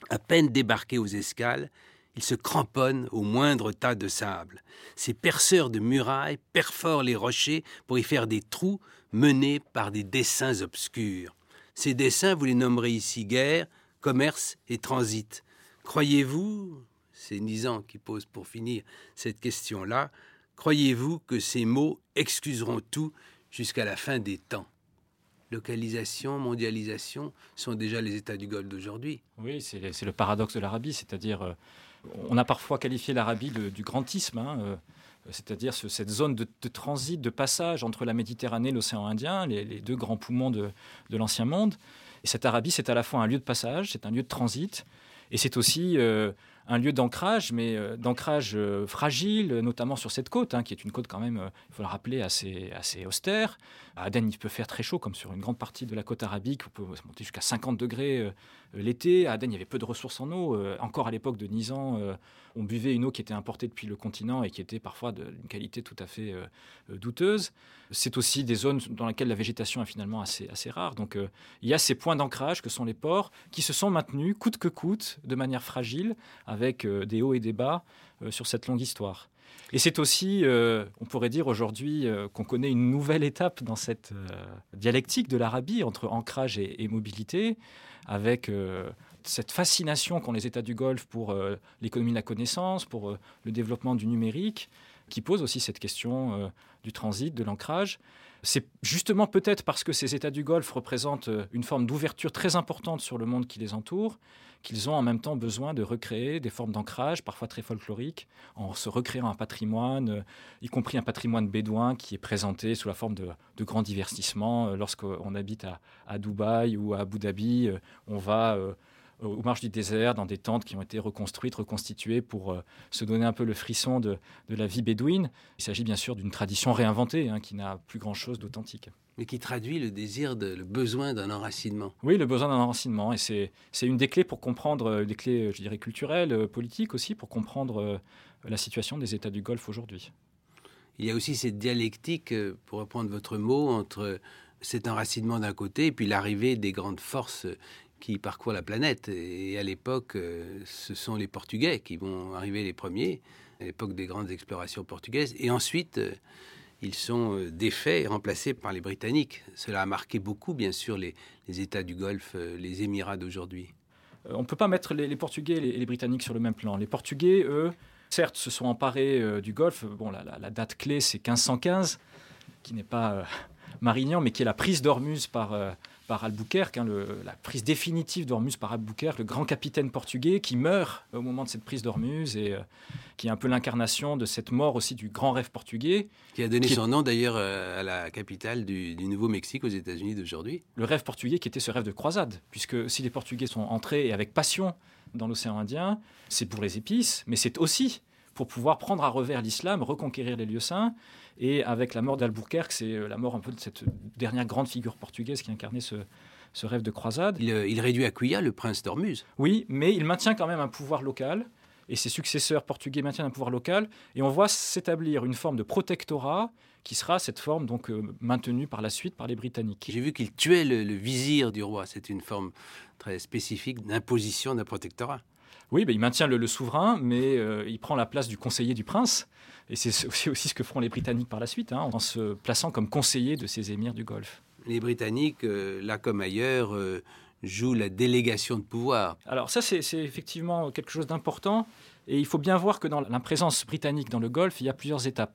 E: À peine débarqués aux escales, ils se cramponnent au moindre tas de sable. Ces perceurs de murailles perforent les rochers pour y faire des trous menés par des dessins obscurs. Ces dessins, vous les nommerez ici guerre, commerce et transit. Croyez-vous, c'est Nizan qui pose pour finir cette question-là, croyez-vous que ces mots excuseront tout jusqu'à la fin des temps ? Localisation, mondialisation sont déjà les États du Golfe d'aujourd'hui.
G: Oui, c'est le paradoxe de l'Arabie, c'est-à-dire on a parfois qualifié l'Arabie du grantisme, c'est-à-dire cette zone de transit, de passage entre la Méditerranée et l'océan Indien, les deux grands poumons de l'ancien monde. Et cette Arabie, c'est à la fois un lieu de passage, c'est un lieu de transit, et c'est aussi un lieu d'ancrage, mais d'ancrage fragile, notamment sur cette côte, qui est une côte quand même, il faut le rappeler, assez austère. À Aden, il peut faire très chaud, comme sur une grande partie de la côte arabique, on peut monter jusqu'à 50 degrés l'été. À Aden, il y avait peu de ressources en eau. Encore à l'époque de Nizan, on buvait une eau qui était importée depuis le continent et qui était parfois d'une qualité tout à fait douteuse. C'est aussi des zones dans lesquelles la végétation est finalement assez rare. Donc il y a ces points d'ancrage que sont les ports qui se sont maintenus coûte que coûte, de manière fragile, avec des hauts et des bas sur cette longue histoire. Et c'est aussi, on pourrait dire aujourd'hui, qu'on connaît une nouvelle étape dans cette dialectique de l'Arabie entre ancrage et mobilité, avec cette fascination qu'ont les États du Golfe pour l'économie de la connaissance, pour le développement du numérique, qui pose aussi cette question du transit, de l'ancrage. C'est justement peut-être parce que ces États du Golfe représentent une forme d'ouverture très importante sur le monde qui les entoure, qu'ils ont en même temps besoin de recréer des formes d'ancrage, parfois très folkloriques, en se recréant un patrimoine, y compris un patrimoine bédouin qui est présenté sous la forme de grands divertissements. Lorsqu'on habite à Dubaï ou à Abu Dhabi, on va aux marges du désert, dans des tentes qui ont été reconstruites, reconstituées pour se donner un peu le frisson de la vie bédouine. Il s'agit bien sûr d'une tradition réinventée, qui n'a plus grand-chose d'authentique.
E: Mais qui traduit le besoin d'un enracinement.
G: Oui, le besoin d'un enracinement. Et c'est une des clés pour comprendre, des clés, je dirais, culturelles, politiques aussi, pour comprendre la situation des États du Golfe aujourd'hui.
E: Il y a aussi cette dialectique, pour reprendre votre mot, entre cet enracinement d'un côté et puis l'arrivée des grandes forces qui parcourent la planète. Et à l'époque, ce sont les Portugais qui vont arriver les premiers, à l'époque des grandes explorations portugaises. Et ensuite, ils sont défaits et remplacés par les Britanniques. Cela a marqué beaucoup, bien sûr, les États du Golfe, les Émirats d'aujourd'hui.
G: On ne peut pas mettre les Portugais et les Britanniques sur le même plan. Les Portugais, eux, certes, se sont emparés du Golfe. Bon, la date clé, c'est 1515, qui n'est pas Marignan, mais qui est la prise d'Ormuz par Albuquerque, la prise définitive d'Ormuz par Albuquerque, le grand capitaine portugais qui meurt au moment de cette prise d'Ormuz et qui est un peu l'incarnation de cette mort aussi du grand rêve portugais.
E: Qui a donné son nom d'ailleurs à la capitale du Nouveau-Mexique aux États-Unis d'aujourd'hui.
G: Le rêve portugais qui était ce rêve de croisade, puisque si les Portugais sont entrés et avec passion dans l'océan Indien, c'est pour les épices, mais c'est aussi pour pouvoir prendre à revers l'islam, reconquérir les lieux saints. Et avec la mort d'Albuquerque, c'est la mort un peu de cette dernière grande figure portugaise qui incarnait ce rêve de croisade.
E: Il réduit à Cuya le prince d'Ormuz.
G: Oui, mais il maintient quand même un pouvoir local, et ses successeurs portugais maintiennent un pouvoir local, et on voit s'établir une forme de protectorat qui sera cette forme donc maintenue par la suite par les Britanniques.
E: J'ai vu qu'il tuait le vizir du roi. C'est une forme très spécifique d'imposition d'un protectorat.
G: Oui, il maintient le souverain, mais il prend la place du conseiller du prince. Et c'est aussi ce que feront les Britanniques par la suite, en se plaçant comme conseiller de ces émirs du Golfe.
E: Les Britanniques, là comme ailleurs, jouent la délégation de pouvoir.
G: Alors ça, c'est effectivement quelque chose d'important. Et il faut bien voir que dans la présence britannique dans le Golfe, il y a plusieurs étapes.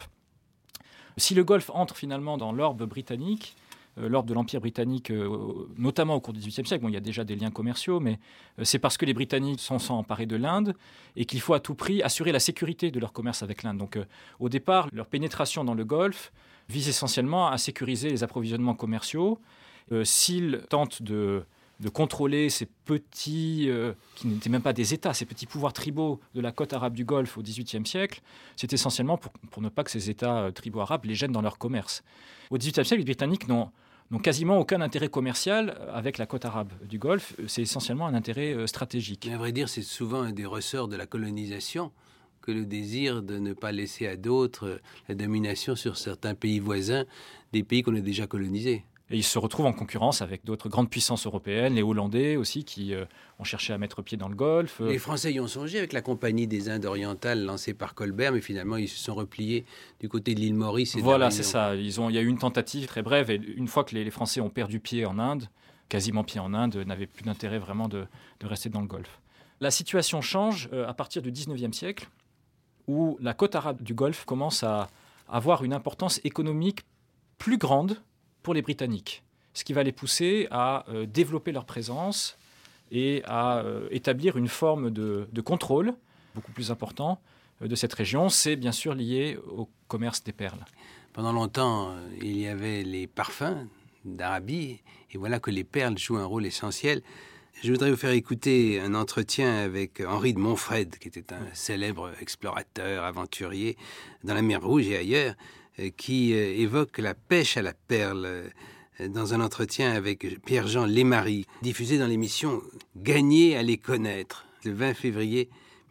G: Si le Golfe entre finalement dans l'orbe britannique, l'ordre de l'Empire britannique, notamment au cours du XVIIIe siècle. Bon, il y a déjà des liens commerciaux, mais c'est parce que les Britanniques sont emparés de l'Inde et qu'il faut à tout prix assurer la sécurité de leur commerce avec l'Inde. Donc, au départ, leur pénétration dans le Golfe vise essentiellement à sécuriser les approvisionnements commerciaux. S'ils tentent de contrôler ces petits, qui n'étaient même pas des États, ces petits pouvoirs tribaux de la côte arabe du Golfe au XVIIIe siècle, c'est essentiellement pour ne pas que ces États tribaux arabes les gênent dans leur commerce. Au XVIIIe siècle, les Britanniques n'ont quasiment aucun intérêt commercial avec la côte arabe du Golfe. C'est essentiellement un intérêt stratégique.
E: Mais à vrai dire, c'est souvent un des ressorts de la colonisation que le désir de ne pas laisser à d'autres la domination sur certains pays voisins, des pays qu'on a déjà colonisés.
G: Et ils se retrouvent en concurrence avec d'autres grandes puissances européennes, les Hollandais aussi, qui ont cherché à mettre pied dans le Golfe.
E: Les Français y ont songé avec la Compagnie des Indes orientales lancée par Colbert, mais finalement ils se sont repliés du côté de l'île Maurice.
G: Voilà, c'est ça. Il y a eu une tentative très brève, et une fois que les Français ont perdu pied en Inde, quasiment pied en Inde, n'avaient plus d'intérêt vraiment de rester dans le Golfe. La situation change à partir du 19e siècle, où la côte arabe du Golfe commence à avoir une importance économique plus grande pour les Britanniques, ce qui va les pousser à développer leur présence et à établir une forme de contrôle beaucoup plus important de cette région. C'est bien sûr lié au commerce des perles.
E: Pendant longtemps, il y avait les parfums d'Arabie, et voilà que les perles jouent un rôle essentiel. Je voudrais vous faire écouter un entretien avec Henri de Montfred, qui était un célèbre explorateur, aventurier dans la mer Rouge et ailleurs, qui évoque la pêche à la perle dans un entretien avec Pierre-Jean Lémarie, diffusé dans l'émission « Gagner à les connaître » le 20 février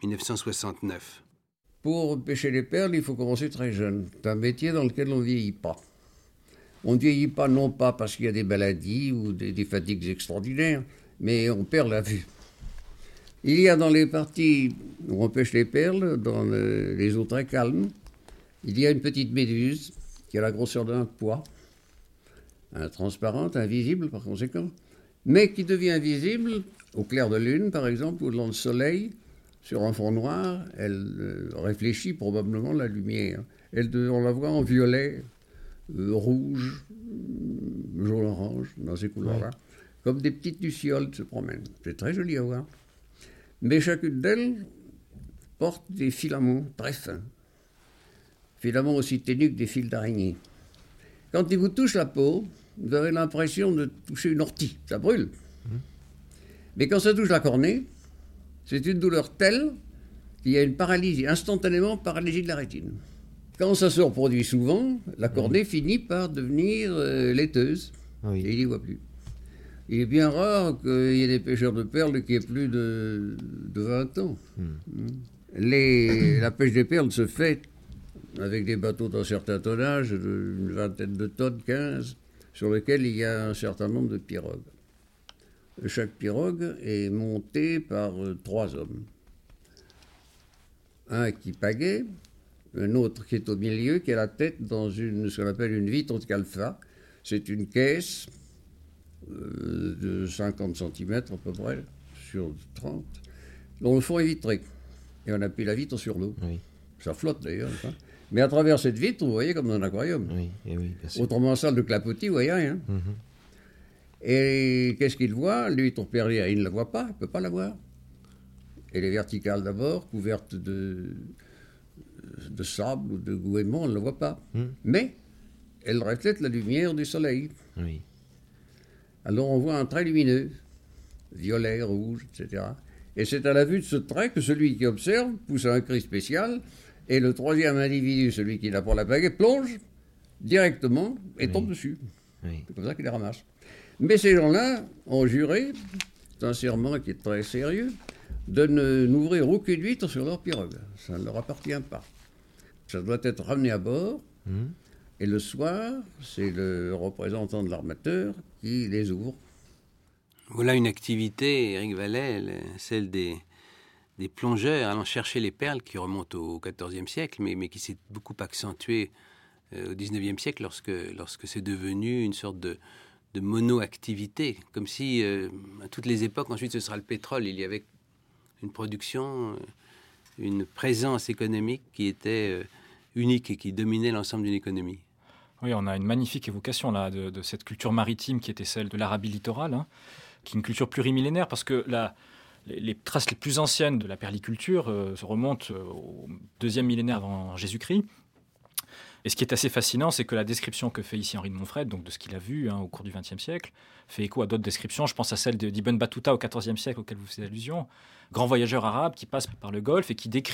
E: 1969.
L: Pour pêcher les perles, il faut commencer très jeune. C'est un métier dans lequel on ne vieillit pas. On ne vieillit pas non pas parce qu'il y a des maladies ou des fatigues extraordinaires, mais on perd la vue. Il y a dans les parties où on pêche les perles, dans les eaux très calmes, il y a une petite méduse qui a la grosseur d'un pois, transparente, invisible par conséquent, mais qui devient visible au clair de lune, par exemple, ou dans le soleil, sur un fond noir. Elle réfléchit probablement la lumière. On la voit en violet, rouge, jaune-orange, dans ces couleurs-là, comme des petites lucioles se promènent. C'est très joli à voir. Mais chacune d'elles porte des filaments très fins. Filaments aussi ténus que des fils d'araignée. Quand il vous touche la peau, vous avez l'impression de toucher une ortie. Ça brûle. Mais quand ça touche la cornée, c'est une douleur telle qu'il y a une paralysie, instantanément paralysie de la rétine. Quand ça se reproduit souvent, la cornée finit par devenir laiteuse. Et il n'y voit plus. Il est bien rare qu'il y ait des pêcheurs de perles qui aient plus de 20 ans. La pêche des perles se fait avec des bateaux d'un certain tonnage, une vingtaine de tonnes, 15, sur lesquels il y a un certain nombre de pirogues. Chaque pirogue est montée par 3 hommes. Un qui pagaie, un autre qui est au milieu, qui a la tête dans ce qu'on appelle une vitre de calfa. C'est une caisse de 50 cm à peu près, sur 30, dont le fond est vitré. Et on appuie la vitre sur l'eau. Ça flotte d'ailleurs. Mais à travers cette vitre, vous voyez comme dans un aquarium. Autrement, salle de clapotis, vous voyez rien. Et qu'est-ce qu'il voit? L'huître perlière, il ne la voit pas, il ne peut pas la voir. Elle est verticale d'abord, couverte de sable ou de goémons, on ne la voit pas. Mais elle reflète la lumière du soleil. Alors on voit un trait lumineux, violet, rouge, etc. Et c'est à la vue de ce trait que celui qui observe pousse un cri spécial, et le troisième individu, celui qui n'a pas la pagaie, plonge directement et tombe dessus. C'est comme ça qu'il les ramasse. Mais ces gens-là ont juré, c'est un serment qui est très sérieux, de n'ouvrir aucune huître sur leur pirogue. Ça ne leur appartient pas. Ça doit être ramené à bord, et le soir, c'est le représentant de l'armateur qui les ouvre.
E: Voilà une activité, Éric Vallet, celle des plongeurs allant chercher les perles, qui remontent au XIVe siècle, mais qui s'est beaucoup accentuée au XIXe siècle lorsque c'est devenu une sorte de mono-activité, comme si à toutes les époques, ensuite ce sera le pétrole, il y avait une production, une présence économique qui était unique et qui dominait l'ensemble d'une économie.
G: Oui, on a une magnifique évocation là de cette culture maritime qui était celle de l'Arabie littorale, qui est une culture plurimillénaire, parce que les traces les plus anciennes de la perliculture se remontent au 2e millénaire avant Jésus-Christ. Et ce qui est assez fascinant, c'est que la description que fait ici Henri de Montfred, donc de ce qu'il a vu au cours du XXe siècle, fait écho à d'autres descriptions. Je pense à celle d'Ibn Battuta au XIVe siècle, auquel vous faites allusion, grand voyageur arabe qui passe par le Golfe et qui décrit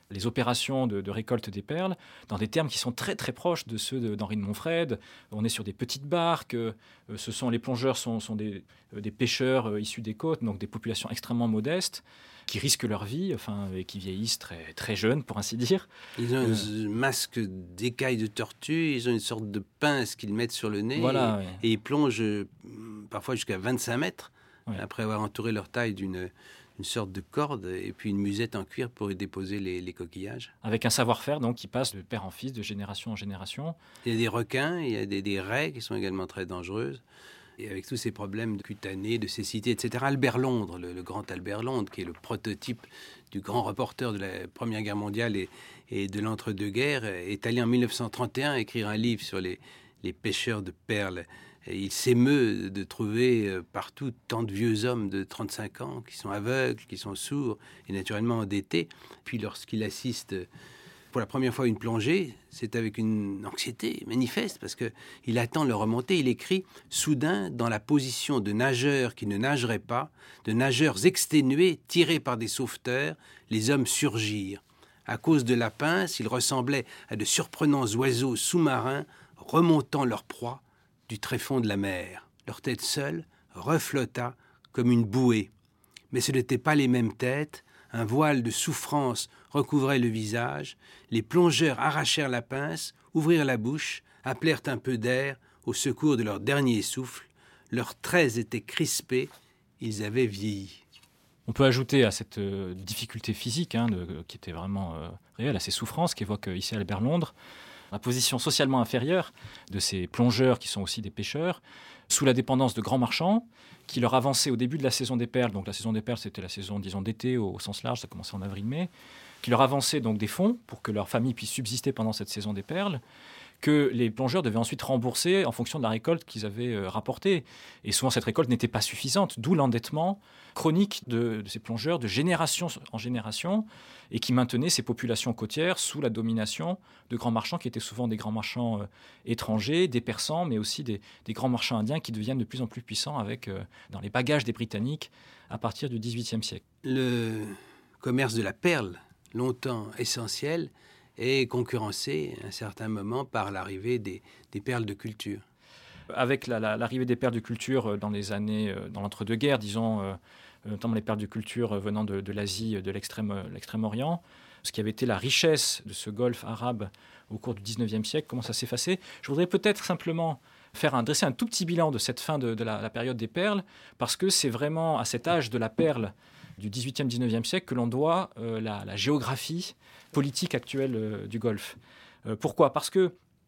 G: les opérations de récolte des perles dans des termes qui sont très très proches de ceux d'Henri de Montfred. On est sur des petites barques, les plongeurs sont des pêcheurs issus des côtes, donc des populations extrêmement modestes qui risquent leur vie, et qui vieillissent très, très jeunes, pour ainsi dire.
E: Ils ont un masque d'écailles de tortue, ils ont une sorte de pince qu'ils mettent sur le nez, et ils plongent parfois jusqu'à 25 mètres, après avoir entouré leur taille d'une sorte de corde et puis une musette en cuir pour y déposer les coquillages.
G: Avec un savoir-faire donc, qui passe de père en fils, de génération en génération.
E: Il y a des requins, il y a des raies qui sont également très dangereuses. Et avec tous ces problèmes de cutanés, de cécité, etc. Albert Londres, le grand Albert Londres, qui est le prototype du grand reporter de la Première Guerre mondiale et de l'entre-deux-guerres, est allé en 1931 écrire un livre sur les pêcheurs de perles. Et il s'émeut de trouver partout tant de vieux hommes de 35 ans qui sont aveugles, qui sont sourds et naturellement endettés. Puis lorsqu'il assiste pour la première fois à une plongée, c'est avec une anxiété manifeste parce qu'il attend leur remontée. Il écrit « Soudain, dans la position de nageurs qui ne nageraient pas, de nageurs exténués, tirés par des sauveteurs, les hommes surgirent. À cause de la pince, ils ressemblaient à de surprenants oiseaux sous-marins remontant leur proie du tréfonds de la mer. Leur tête seule reflotta comme une bouée. Mais ce n'étaient pas les mêmes têtes. Un voile de souffrance recouvrait le visage. Les plongeurs arrachèrent la pince, ouvrirent la bouche, appelèrent un peu d'air au secours de leur dernier souffle. Leurs traits étaient crispés. Ils avaient vieilli.
G: On peut ajouter à cette difficulté physique qui était vraiment réelle, à ces souffrances qu'évoque ici Albert Londres, la position socialement inférieure de ces plongeurs qui sont aussi des pêcheurs, sous la dépendance de grands marchands qui leur avançaient au début de la saison des perles. Donc la saison des perles, c'était la saison, disons, d'été au sens large, ça commençait en avril-mai, qui leur avançaient donc des fonds pour que leur famille puisse subsister pendant cette saison des perles, que les plongeurs devaient ensuite rembourser en fonction de la récolte qu'ils avaient rapportée. Et souvent, cette récolte n'était pas suffisante, d'où l'endettement chronique de ces plongeurs de génération en génération et qui maintenait ces populations côtières sous la domination de grands marchands qui étaient souvent des grands marchands étrangers, des Persans, mais aussi des grands marchands indiens qui deviennent de plus en plus puissants dans les bagages des Britanniques à partir du XVIIIe siècle.
E: Le commerce de la perle, longtemps essentiel, est concurrencé à un certain moment par l'arrivée des perles de culture.
G: Avec l'arrivée des perles de culture dans l'entre-deux-guerres, disons, notamment les perles de culture venant de l'Asie, de l'extrême-orient, ce qui avait été la richesse de ce golfe arabe au cours du XIXe siècle commence à s'effacer. Je voudrais peut-être simplement dresser un tout petit bilan de cette fin de la période des perles, parce que c'est vraiment à cet âge de la perle du XVIIIe, XIXe siècle que l'on doit la géographie politique actuelle du Golfe. Pourquoi ? Parce que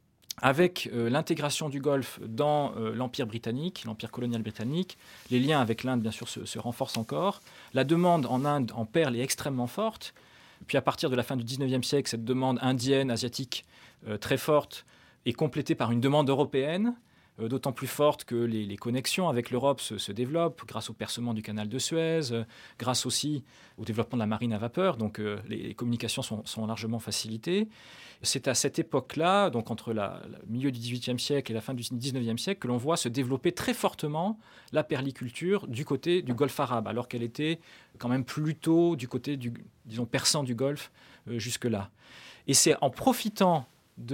G: avec l'intégration du Golfe dans l'Empire britannique, l'Empire colonial britannique, les liens avec l'Inde, bien sûr, se renforcent encore. La demande en Inde en perles est extrêmement forte. Puis à partir de la fin du XIXe siècle, cette demande indienne, asiatique, très forte, est complétée par une demande européenne, d'autant plus forte que les connexions avec l'Europe se développent grâce au percement du canal de Suez, grâce aussi au développement de la marine à vapeur, donc les communications sont largement facilitées. C'est à cette époque-là, donc entre le milieu du XVIIIe siècle et la fin du XIXe siècle, que l'on voit se développer très fortement la perliculture du côté du Golfe arabe, alors qu'elle était quand même plutôt du côté, disons, persan du Golfe jusque-là. Et c'est en profitant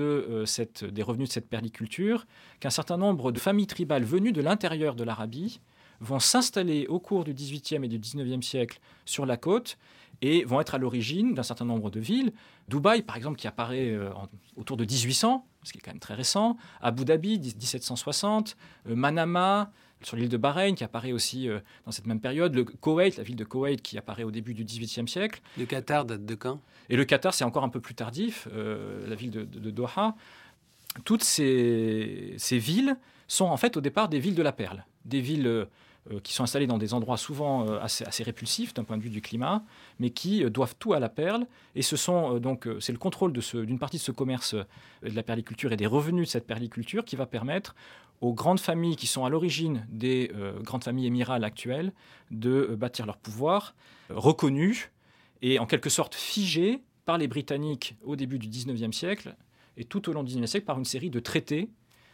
G: des revenus de cette perliculture qu'un certain nombre de familles tribales venues de l'intérieur de l'Arabie vont s'installer au cours du XVIIIe et du XIXe siècle sur la côte et vont être à l'origine d'un certain nombre de villes. Dubaï, par exemple, qui apparaît autour de 1800, ce qui est quand même très récent, Abu Dhabi, 1760, Manama, sur l'île de Bahreïn, qui apparaît aussi dans cette même période, le Koweït, la ville de Koweït, qui apparaît au début du XVIIIe siècle.
E: Le Qatar date de quand ?
G: Et le Qatar, c'est encore un peu plus tardif, la ville de Doha. Toutes ces villes sont en fait au départ des villes de la perle, des villes qui sont installées dans des endroits souvent assez répulsifs d'un point de vue du climat, mais qui doivent tout à la perle. Et c'est le contrôle d'une partie de ce commerce de la perliculture et des revenus de cette perliculture qui va permettre aux grandes familles qui sont à l'origine des grandes familles émirales actuelles de bâtir leur pouvoir, reconnu et en quelque sorte figé par les Britanniques au début du XIXe siècle et tout au long du XIXe siècle par une série de traités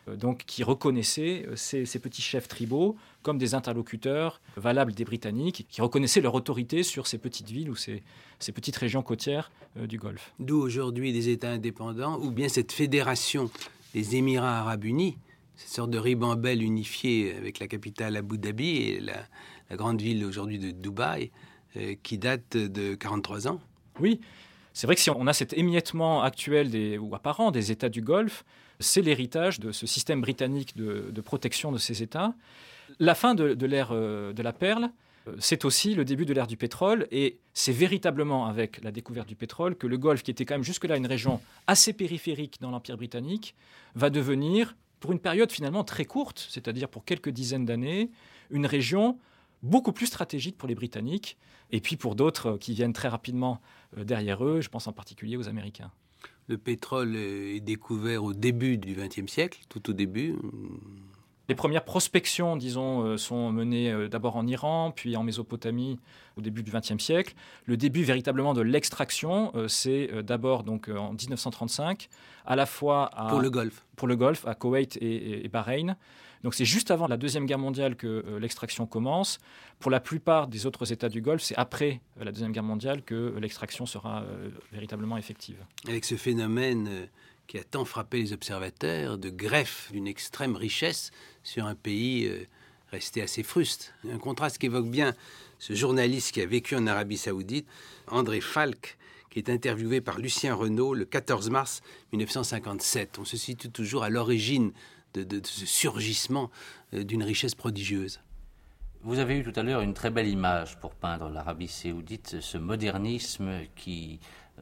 G: donc qui reconnaissaient ces petits chefs tribaux comme des interlocuteurs valables des Britanniques, qui reconnaissaient leur autorité sur ces petites villes ou ces petites régions côtières du Golfe.
E: D'où aujourd'hui des États indépendants, ou bien cette fédération des Émirats arabes unis, cette sorte de ribambelle unifiée avec la capitale Abu Dhabi et la grande ville aujourd'hui de Dubaï, qui date de 43 ans.
G: Oui, c'est vrai que si on a cet émiettement actuel ou apparent des États du Golfe, c'est l'héritage de ce système britannique de protection de ces États. La fin de l'ère de la perle, c'est aussi le début de l'ère du pétrole, et c'est véritablement avec la découverte du pétrole que le Golfe, qui était quand même jusque-là une région assez périphérique dans l'Empire britannique, va devenir, pour une période finalement très courte, c'est-à-dire pour quelques dizaines d'années, une région beaucoup plus stratégique pour les Britanniques, et puis pour d'autres qui viennent très rapidement derrière eux, je pense en particulier aux Américains.
E: Le pétrole est découvert au début du XXe siècle, tout au début.
G: Les premières prospections, disons, sont menées d'abord en Iran, puis en Mésopotamie au début du XXe siècle. Le début véritablement de l'extraction, c'est d'abord donc en 1935, à la fois pour le Golfe, à Koweït et Bahreïn. Donc c'est juste avant la Deuxième Guerre mondiale que l'extraction commence. Pour la plupart des autres États du Golfe, c'est après la Deuxième Guerre mondiale que l'extraction sera véritablement effective.
E: Avec ce phénomène qui a tant frappé les observateurs, de greffe d'une extrême richesse sur un pays resté assez fruste. Un contraste qu'évoque bien ce journaliste qui a vécu en Arabie Saoudite, André Falk, qui est interviewé par Lucien Renaud le 14 mars 1957. On se situe toujours à l'origine de ce surgissement d'une richesse prodigieuse.
M: Vous avez eu tout à l'heure une très belle image pour peindre l'Arabie Saoudite, ce modernisme qui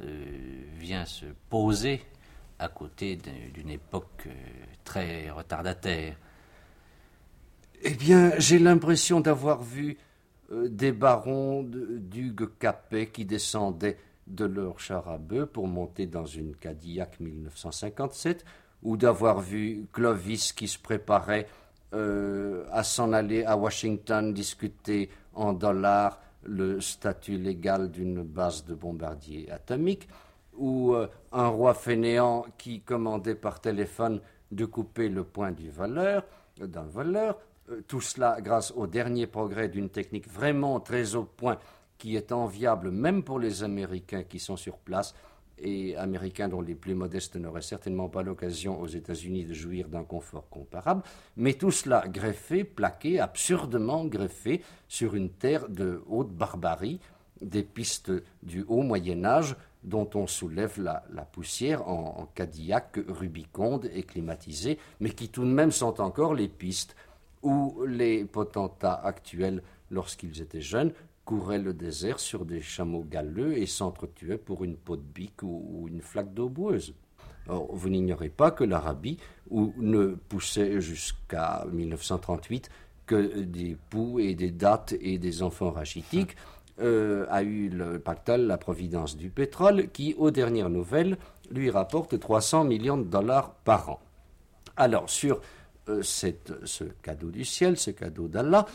M: vient se poser à côté d'une époque très retardataire.
N: Eh bien, j'ai l'impression d'avoir vu des barons d'Hugues Capet qui descendaient de leur char à bœuf pour monter dans une Cadillac 1957, ou d'avoir vu Clovis qui se préparait à s'en aller à Washington discuter en dollars le statut légal d'une base de bombardiers atomiques, ou un roi fainéant qui commandait par téléphone de couper le poing d'un voleur, tout cela grâce au dernier progrès d'une technique vraiment très au point qui est enviable même pour les Américains qui sont sur place, et Américains dont les plus modestes n'auraient certainement pas l'occasion aux États-Unis de jouir d'un confort comparable, mais tout cela greffé, plaqué, absurdement greffé sur une terre de haute barbarie, des pistes du haut Moyen-Âge dont on soulève la poussière en Cadillac rubiconde et climatisé, mais qui tout de même sont encore les pistes où les potentats actuels, lorsqu'ils étaient jeunes, couraient le désert sur des chameaux galeux et s'entretuaient pour une peau de bique ou une flaque d'eau boueuse. Or, vous n'ignorez pas que l'Arabie, où ne poussait jusqu'à 1938 que des poux et des dattes et des enfants rachitiques, a eu le pactole, la providence du pétrole, qui, aux dernières nouvelles, lui rapporte 300 millions de dollars par an. Alors, sur ce cadeau du ciel, ce cadeau d'Allah,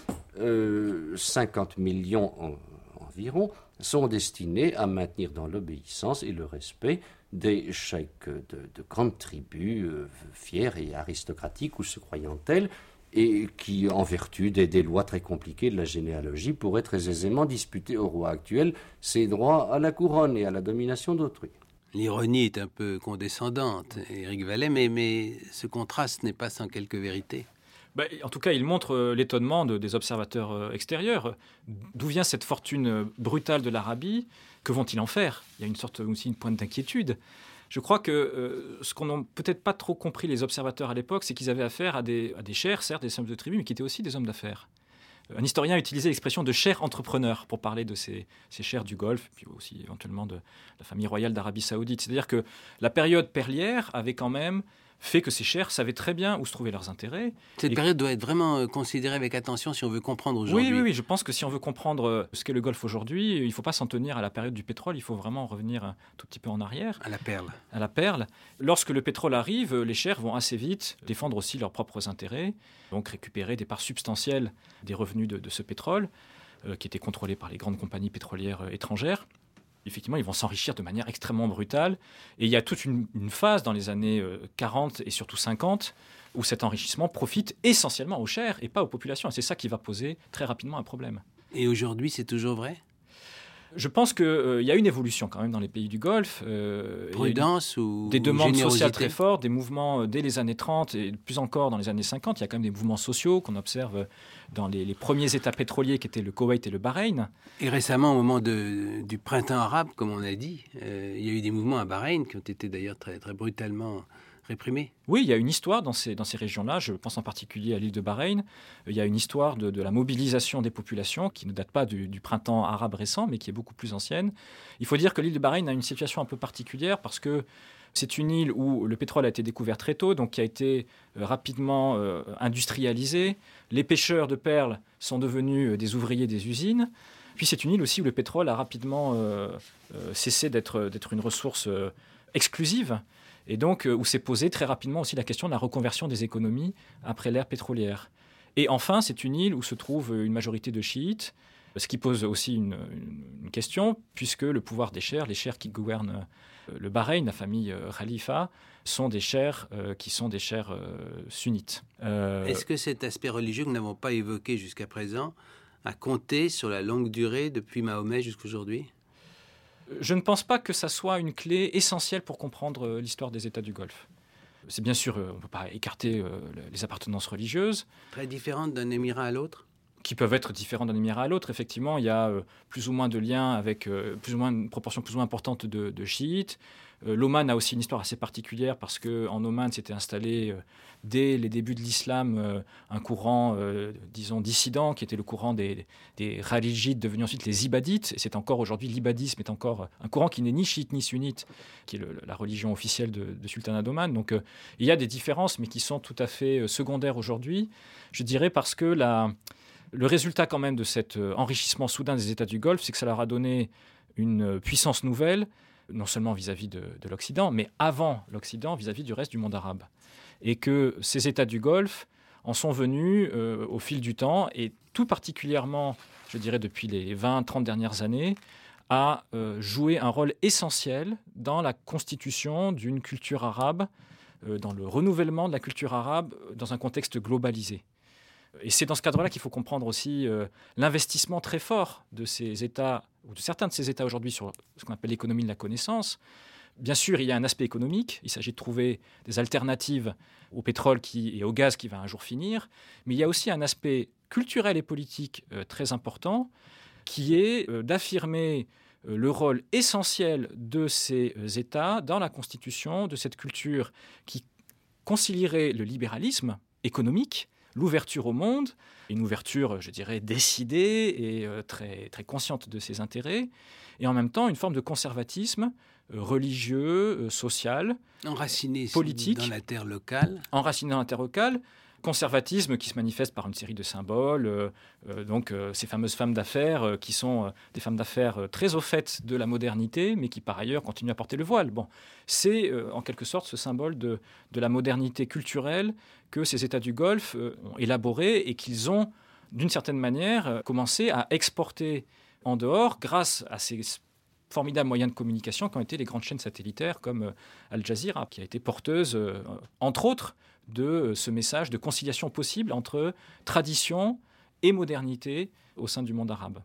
N: 50 millions environ sont destinés à maintenir dans l'obéissance et le respect des cheikhs de grandes tribus fières et aristocratiques ou se croyant telles, et qui, en vertu des lois très compliquées de la généalogie, pourraient très aisément disputer au roi actuel ses droits à la couronne et à la domination d'autrui.
E: L'ironie est un peu condescendante, Éric Vallet, mais ce contraste n'est pas sans quelque vérité.
G: En tout cas, il montre l'étonnement des observateurs extérieurs. D'où vient cette fortune brutale de l'Arabie? Que vont-ils en faire? Il y a une sorte aussi une pointe d'inquiétude. Je crois que ce qu'on n'a peut-être pas trop compris les observateurs à l'époque, c'est qu'ils avaient affaire à des chers, certes, des chefs de tribu, mais qui étaient aussi des hommes d'affaires. Un historien a utilisé l'expression de chers entrepreneurs pour parler de ces chers du Golfe, puis aussi éventuellement de la famille royale d'Arabie Saoudite. C'est-à-dire que la période perlière avait quand même fait que ces chers savaient très bien où se trouvaient leurs intérêts.
E: Cette période doit être vraiment considérée avec attention si on veut comprendre aujourd'hui.
G: Oui, je pense que si on veut comprendre ce qu'est le Golfe aujourd'hui, il ne faut pas s'en tenir à la période du pétrole, il faut vraiment revenir un tout petit peu en arrière.
E: À la perle.
G: Lorsque le pétrole arrive, les chers vont assez vite défendre aussi leurs propres intérêts, donc récupérer des parts substantielles des revenus de ce pétrole, qui étaient contrôlés par les grandes compagnies pétrolières étrangères. Effectivement, ils vont s'enrichir de manière extrêmement brutale. Et il y a toute une phase dans les années 40 et surtout 50 où cet enrichissement profite essentiellement aux chers et pas aux populations. Et c'est ça qui va poser très rapidement un problème.
E: Et aujourd'hui, c'est toujours vrai ?
G: Je pense qu'il y a une évolution quand même dans les pays du Golfe.
E: Prudence ou
G: des demandes
E: générosité
G: sociales très fortes, des mouvements dès les années 30 et plus encore dans les années 50. Il y a quand même des mouvements sociaux qu'on observe dans les premiers États pétroliers qui étaient le Koweït et le Bahreïn.
E: Et récemment, au moment du printemps arabe, comme on a dit, il y a eu des mouvements à Bahreïn qui ont été d'ailleurs très, très brutalement réprimés.
G: Oui, il y a une histoire dans ces régions-là. Je pense en particulier à l'île de Bahreïn. Il y a une histoire de la mobilisation des populations qui ne date pas du printemps arabe récent, mais qui est beaucoup plus ancienne. Il faut dire que l'île de Bahreïn a une situation un peu particulière parce que c'est une île où le pétrole a été découvert très tôt, donc qui a été rapidement industrialisé. Les pêcheurs de perles sont devenus des ouvriers des usines. Puis c'est une île aussi où le pétrole a rapidement cessé d'être une ressource exclusive. Et donc, où s'est posée très rapidement aussi la question de la reconversion des économies après l'ère pétrolière. Et enfin, c'est une île où se trouve une majorité de chiites, ce qui pose aussi une question, puisque le pouvoir des chers, les chers qui gouvernent le Bahreïn, la famille Khalifa, sont des chers qui sont des chers sunnites.
E: Est-ce que cet aspect religieux que nous n'avons pas évoqué jusqu'à présent a compté sur la longue durée depuis Mahomet jusqu'à aujourd'hui ?
G: Je ne pense pas que ça soit une clé essentielle pour comprendre l'histoire des États du Golfe. C'est bien sûr, on ne peut pas écarter les appartenances religieuses.
E: Très différentes d'un émirat à l'autre ?
G: Qui peuvent être différentes d'un émirat à l'autre. Effectivement, il y a plus ou moins de liens avec une proportion plus ou moins importante de chiites. L'Oman a aussi une histoire assez particulière parce qu'en Oman s'était installé dès les débuts de l'islam un courant, disons, dissident qui était le courant des Kharijites devenus ensuite les Ibadites. Et c'est encore aujourd'hui, l'ibadisme est encore un courant qui n'est ni chiite ni sunnite, qui est la religion officielle de Sultanat d'Oman. Donc il y a des différences, mais qui sont tout à fait secondaires aujourd'hui. Je dirais parce que le résultat quand même de cet enrichissement soudain des États du Golfe, c'est que ça leur a donné une puissance nouvelle, non seulement vis-à-vis de l'Occident, mais avant l'Occident, vis-à-vis du reste du monde arabe. Et que ces États du Golfe en sont venus au fil du temps, et tout particulièrement, je dirais depuis les 20-30 dernières années, à jouer un rôle essentiel dans la constitution d'une culture arabe, dans le renouvellement de la culture arabe dans un contexte globalisé. Et c'est dans ce cadre-là qu'il faut comprendre aussi l'investissement très fort de ces États, ou de certains de ces États aujourd'hui sur ce qu'on appelle l'économie de la connaissance. Bien sûr, il y a un aspect économique. Il s'agit de trouver des alternatives au pétrole et au gaz qui va un jour finir. Mais il y a aussi un aspect culturel et politique très important qui est d'affirmer le rôle essentiel de ces États dans la constitution de cette culture qui concilierait le libéralisme économique, l'ouverture au monde, une ouverture, je dirais, décidée et très, très consciente de ses intérêts, et en même temps une forme de conservatisme religieux, social,
E: enraciné
G: politique,
E: dans la terre locale.
G: Enraciné dans la terre locale, conservatisme qui se manifeste par une série de symboles, ces fameuses femmes d'affaires qui sont des femmes d'affaires très au fait de la modernité, mais qui par ailleurs continuent à porter le voile. Bon, c'est en quelque sorte ce symbole de la modernité culturelle que ces États du Golfe ont élaboré et qu'ils ont, d'une certaine manière, commencé à exporter en dehors grâce à ces formidables moyens de communication qu'ont été les grandes chaînes satellitaires comme Al Jazeera, qui a été porteuse, entre autres, de ce message de conciliation possible entre tradition et modernité au sein du monde arabe.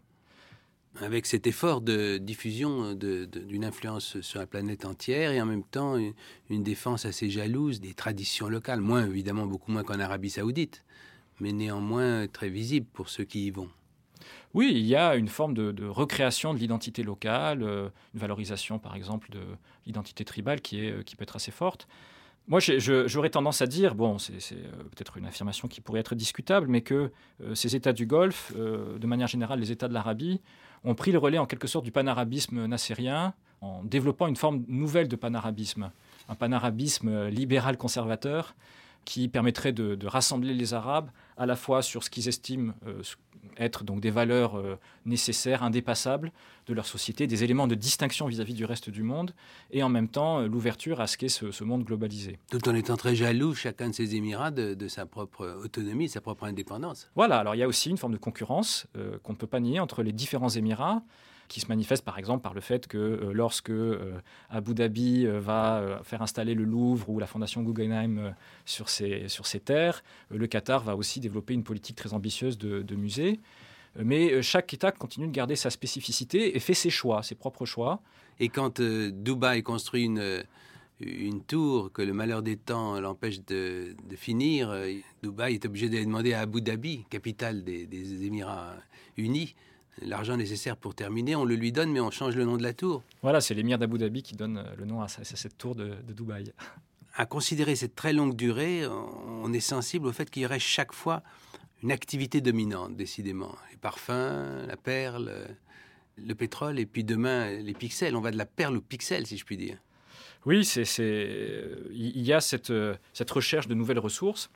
E: Avec cet effort de diffusion d'une influence sur la planète entière et en même temps une défense assez jalouse des traditions locales, évidemment beaucoup moins qu'en Arabie Saoudite, mais néanmoins très visible pour ceux qui y vont.
G: Oui, il y a une forme de recréation de l'identité locale, une valorisation par exemple de l'identité tribale qui peut être assez forte. Moi, j'aurais tendance à dire, c'est peut-être une affirmation qui pourrait être discutable, mais que ces États du Golfe, de manière générale les États de l'Arabie, ont pris le relais en quelque sorte du panarabisme nassérien en développant une forme nouvelle de panarabisme, un panarabisme libéral conservateur qui permettrait de rassembler les Arabes à la fois sur ce qu'ils estiment être donc des valeurs nécessaires, indépassables de leur société, des éléments de distinction vis-à-vis du reste du monde, et en même temps l'ouverture à ce qu'est ce monde globalisé.
E: Tout en étant très jaloux, chacun de ces Émirats, de sa propre autonomie, de sa propre indépendance.
G: Voilà, alors il y a aussi une forme de concurrence qu'on ne peut pas nier entre les différents Émirats. qui se manifeste par exemple par le fait que lorsque Abu Dhabi va faire installer le Louvre ou la Fondation Guggenheim sur ses terres, le Qatar va aussi développer une politique très ambitieuse de musées. Mais chaque État continue de garder sa spécificité et fait ses choix, ses propres choix.
E: Et quand Dubaï construit une tour que le malheur des temps l'empêche de finir, Dubaï est obligé d'aller demander à Abu Dhabi, capitale des Émirats Unis, l'argent nécessaire pour terminer. On le lui donne, mais on change le nom de la tour.
G: Voilà, c'est l'émir d'Abu Dhabi qui donne le nom à cette tour de Dubaï.
E: À considérer cette très longue durée, on est sensible au fait qu'il y aurait chaque fois une activité dominante, décidément. Les parfums, la perle, le pétrole, et puis demain, les pixels. On va de la perle au pixel, si je puis dire.
G: Oui, il y a cette recherche de nouvelles ressources.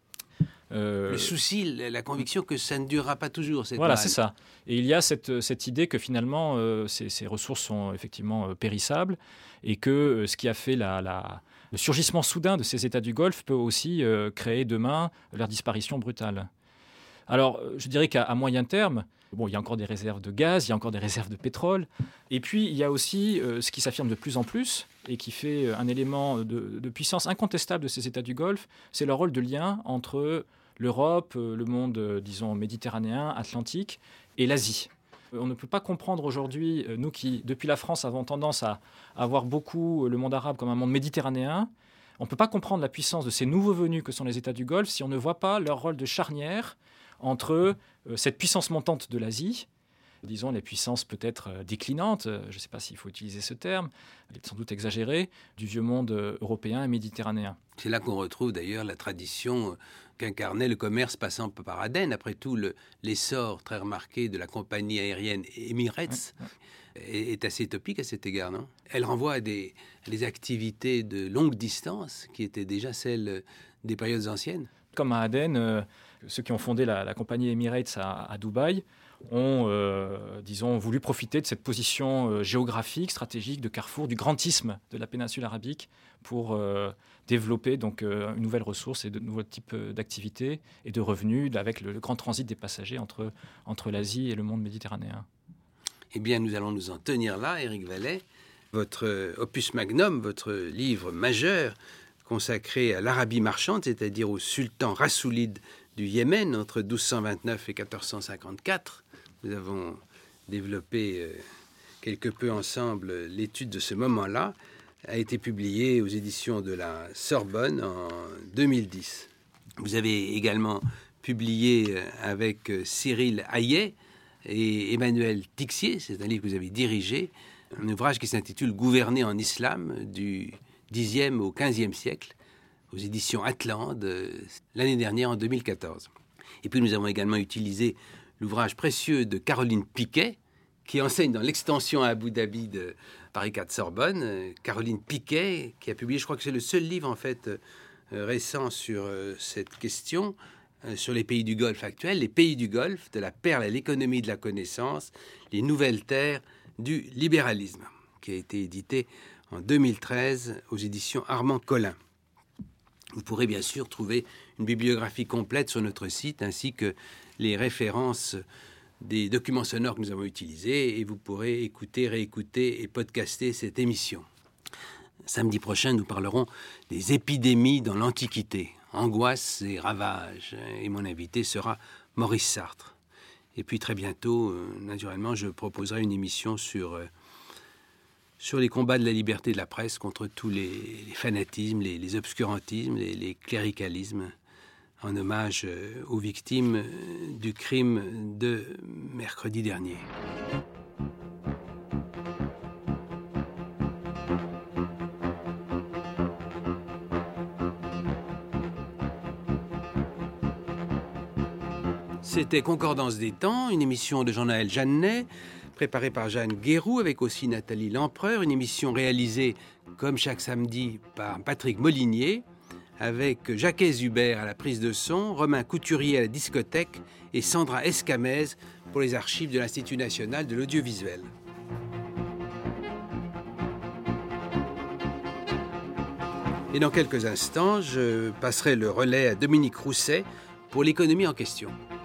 E: Le souci, la conviction que ça ne durera pas toujours.
G: Voilà, c'est ça. Et il y a cette idée que finalement, ces ressources sont effectivement périssables et que ce qui a fait le surgissement soudain de ces États du Golfe peut aussi créer demain leur disparition brutale. Alors, je dirais qu'à moyen terme, il y a encore des réserves de gaz, il y a encore des réserves de pétrole. Et puis, il y a aussi ce qui s'affirme de plus en plus et qui fait un élément de puissance incontestable de ces États du Golfe, c'est leur rôle de lien entre l'Europe, le monde, disons, méditerranéen, atlantique et l'Asie. On ne peut pas comprendre aujourd'hui, nous qui, depuis la France, avons tendance à voir beaucoup le monde arabe comme un monde méditerranéen, on ne peut pas comprendre la puissance de ces nouveaux venus que sont les États du Golfe si on ne voit pas leur rôle de charnière entre cette puissance montante de l'Asie, disons les puissances peut-être déclinantes, je ne sais pas s'il faut utiliser ce terme, elle est sans doute exagérée, du vieux monde européen et méditerranéen.
E: C'est là qu'on retrouve d'ailleurs la tradition qu'incarnait le commerce passant par Aden. Après tout, l'essor très remarqué de la compagnie aérienne Emirates est assez topique à cet égard, non ? Elle renvoie à des activités de longue distance qui étaient déjà celles des périodes anciennes.
G: Comme à Aden, ceux qui ont fondé la compagnie Emirates à Dubaï ont, voulu profiter de cette position géographique, stratégique, de carrefour, du grand isthme de la péninsule arabique pour développer donc une nouvelle ressource et de nouveaux types d'activités et de revenus avec le grand transit des passagers entre l'Asie et le monde méditerranéen.
E: Eh bien, nous allons nous en tenir là, Éric Vallet. Votre opus magnum, votre livre majeur consacré à l'Arabie marchande, c'est-à-dire au sultan Rassoulide du Yémen entre 1229 et 1454. Nous avons développé quelque peu ensemble l'étude de ce moment-là, a été publié aux éditions de la Sorbonne en 2010. Vous avez également publié avec Cyril Hayet et Emmanuel Tixier, c'est un livre que vous avez dirigé, un ouvrage qui s'intitule « Gouverner en islam » du Xe au XVe siècle, aux éditions Atlante, l'année dernière, en 2014. Et puis nous avons également utilisé l'ouvrage précieux de Caroline Piquet, qui enseigne dans l'extension à Abu Dhabi de Paris 4 Sorbonne. Caroline Piquet, qui a publié, je crois que c'est le seul livre en fait récent sur cette question, sur les pays du Golfe actuels, les pays du Golfe, de la perle à l'économie de la connaissance, les nouvelles terres du libéralisme, qui a été édité en 2013 aux éditions Armand Collin. Vous pourrez bien sûr trouver une bibliographie complète sur notre site, ainsi que les références des documents sonores que nous avons utilisés, et vous pourrez écouter, réécouter et podcaster cette émission. Samedi prochain, nous parlerons des épidémies dans l'Antiquité, angoisses et ravages, et mon invité sera Maurice Sartre. Et puis très bientôt, naturellement, je proposerai une émission sur les combats de la liberté de la presse contre tous les fanatismes, les obscurantismes, les cléricalismes, en hommage aux victimes du crime de mercredi dernier. C'était Concordance des temps, une émission de Jean-Noël Jeannet, préparée par Jeanne Guéroux, avec aussi Nathalie Lempereur, une émission réalisée, comme chaque samedi, par Patrick Molinier, avec Jacques Hubert à la prise de son, Romain Couturier à la discothèque et Sandra Escamez pour les archives de l'Institut national de l'audiovisuel. Et dans quelques instants, je passerai le relais à Dominique Rousset pour l'économie en question.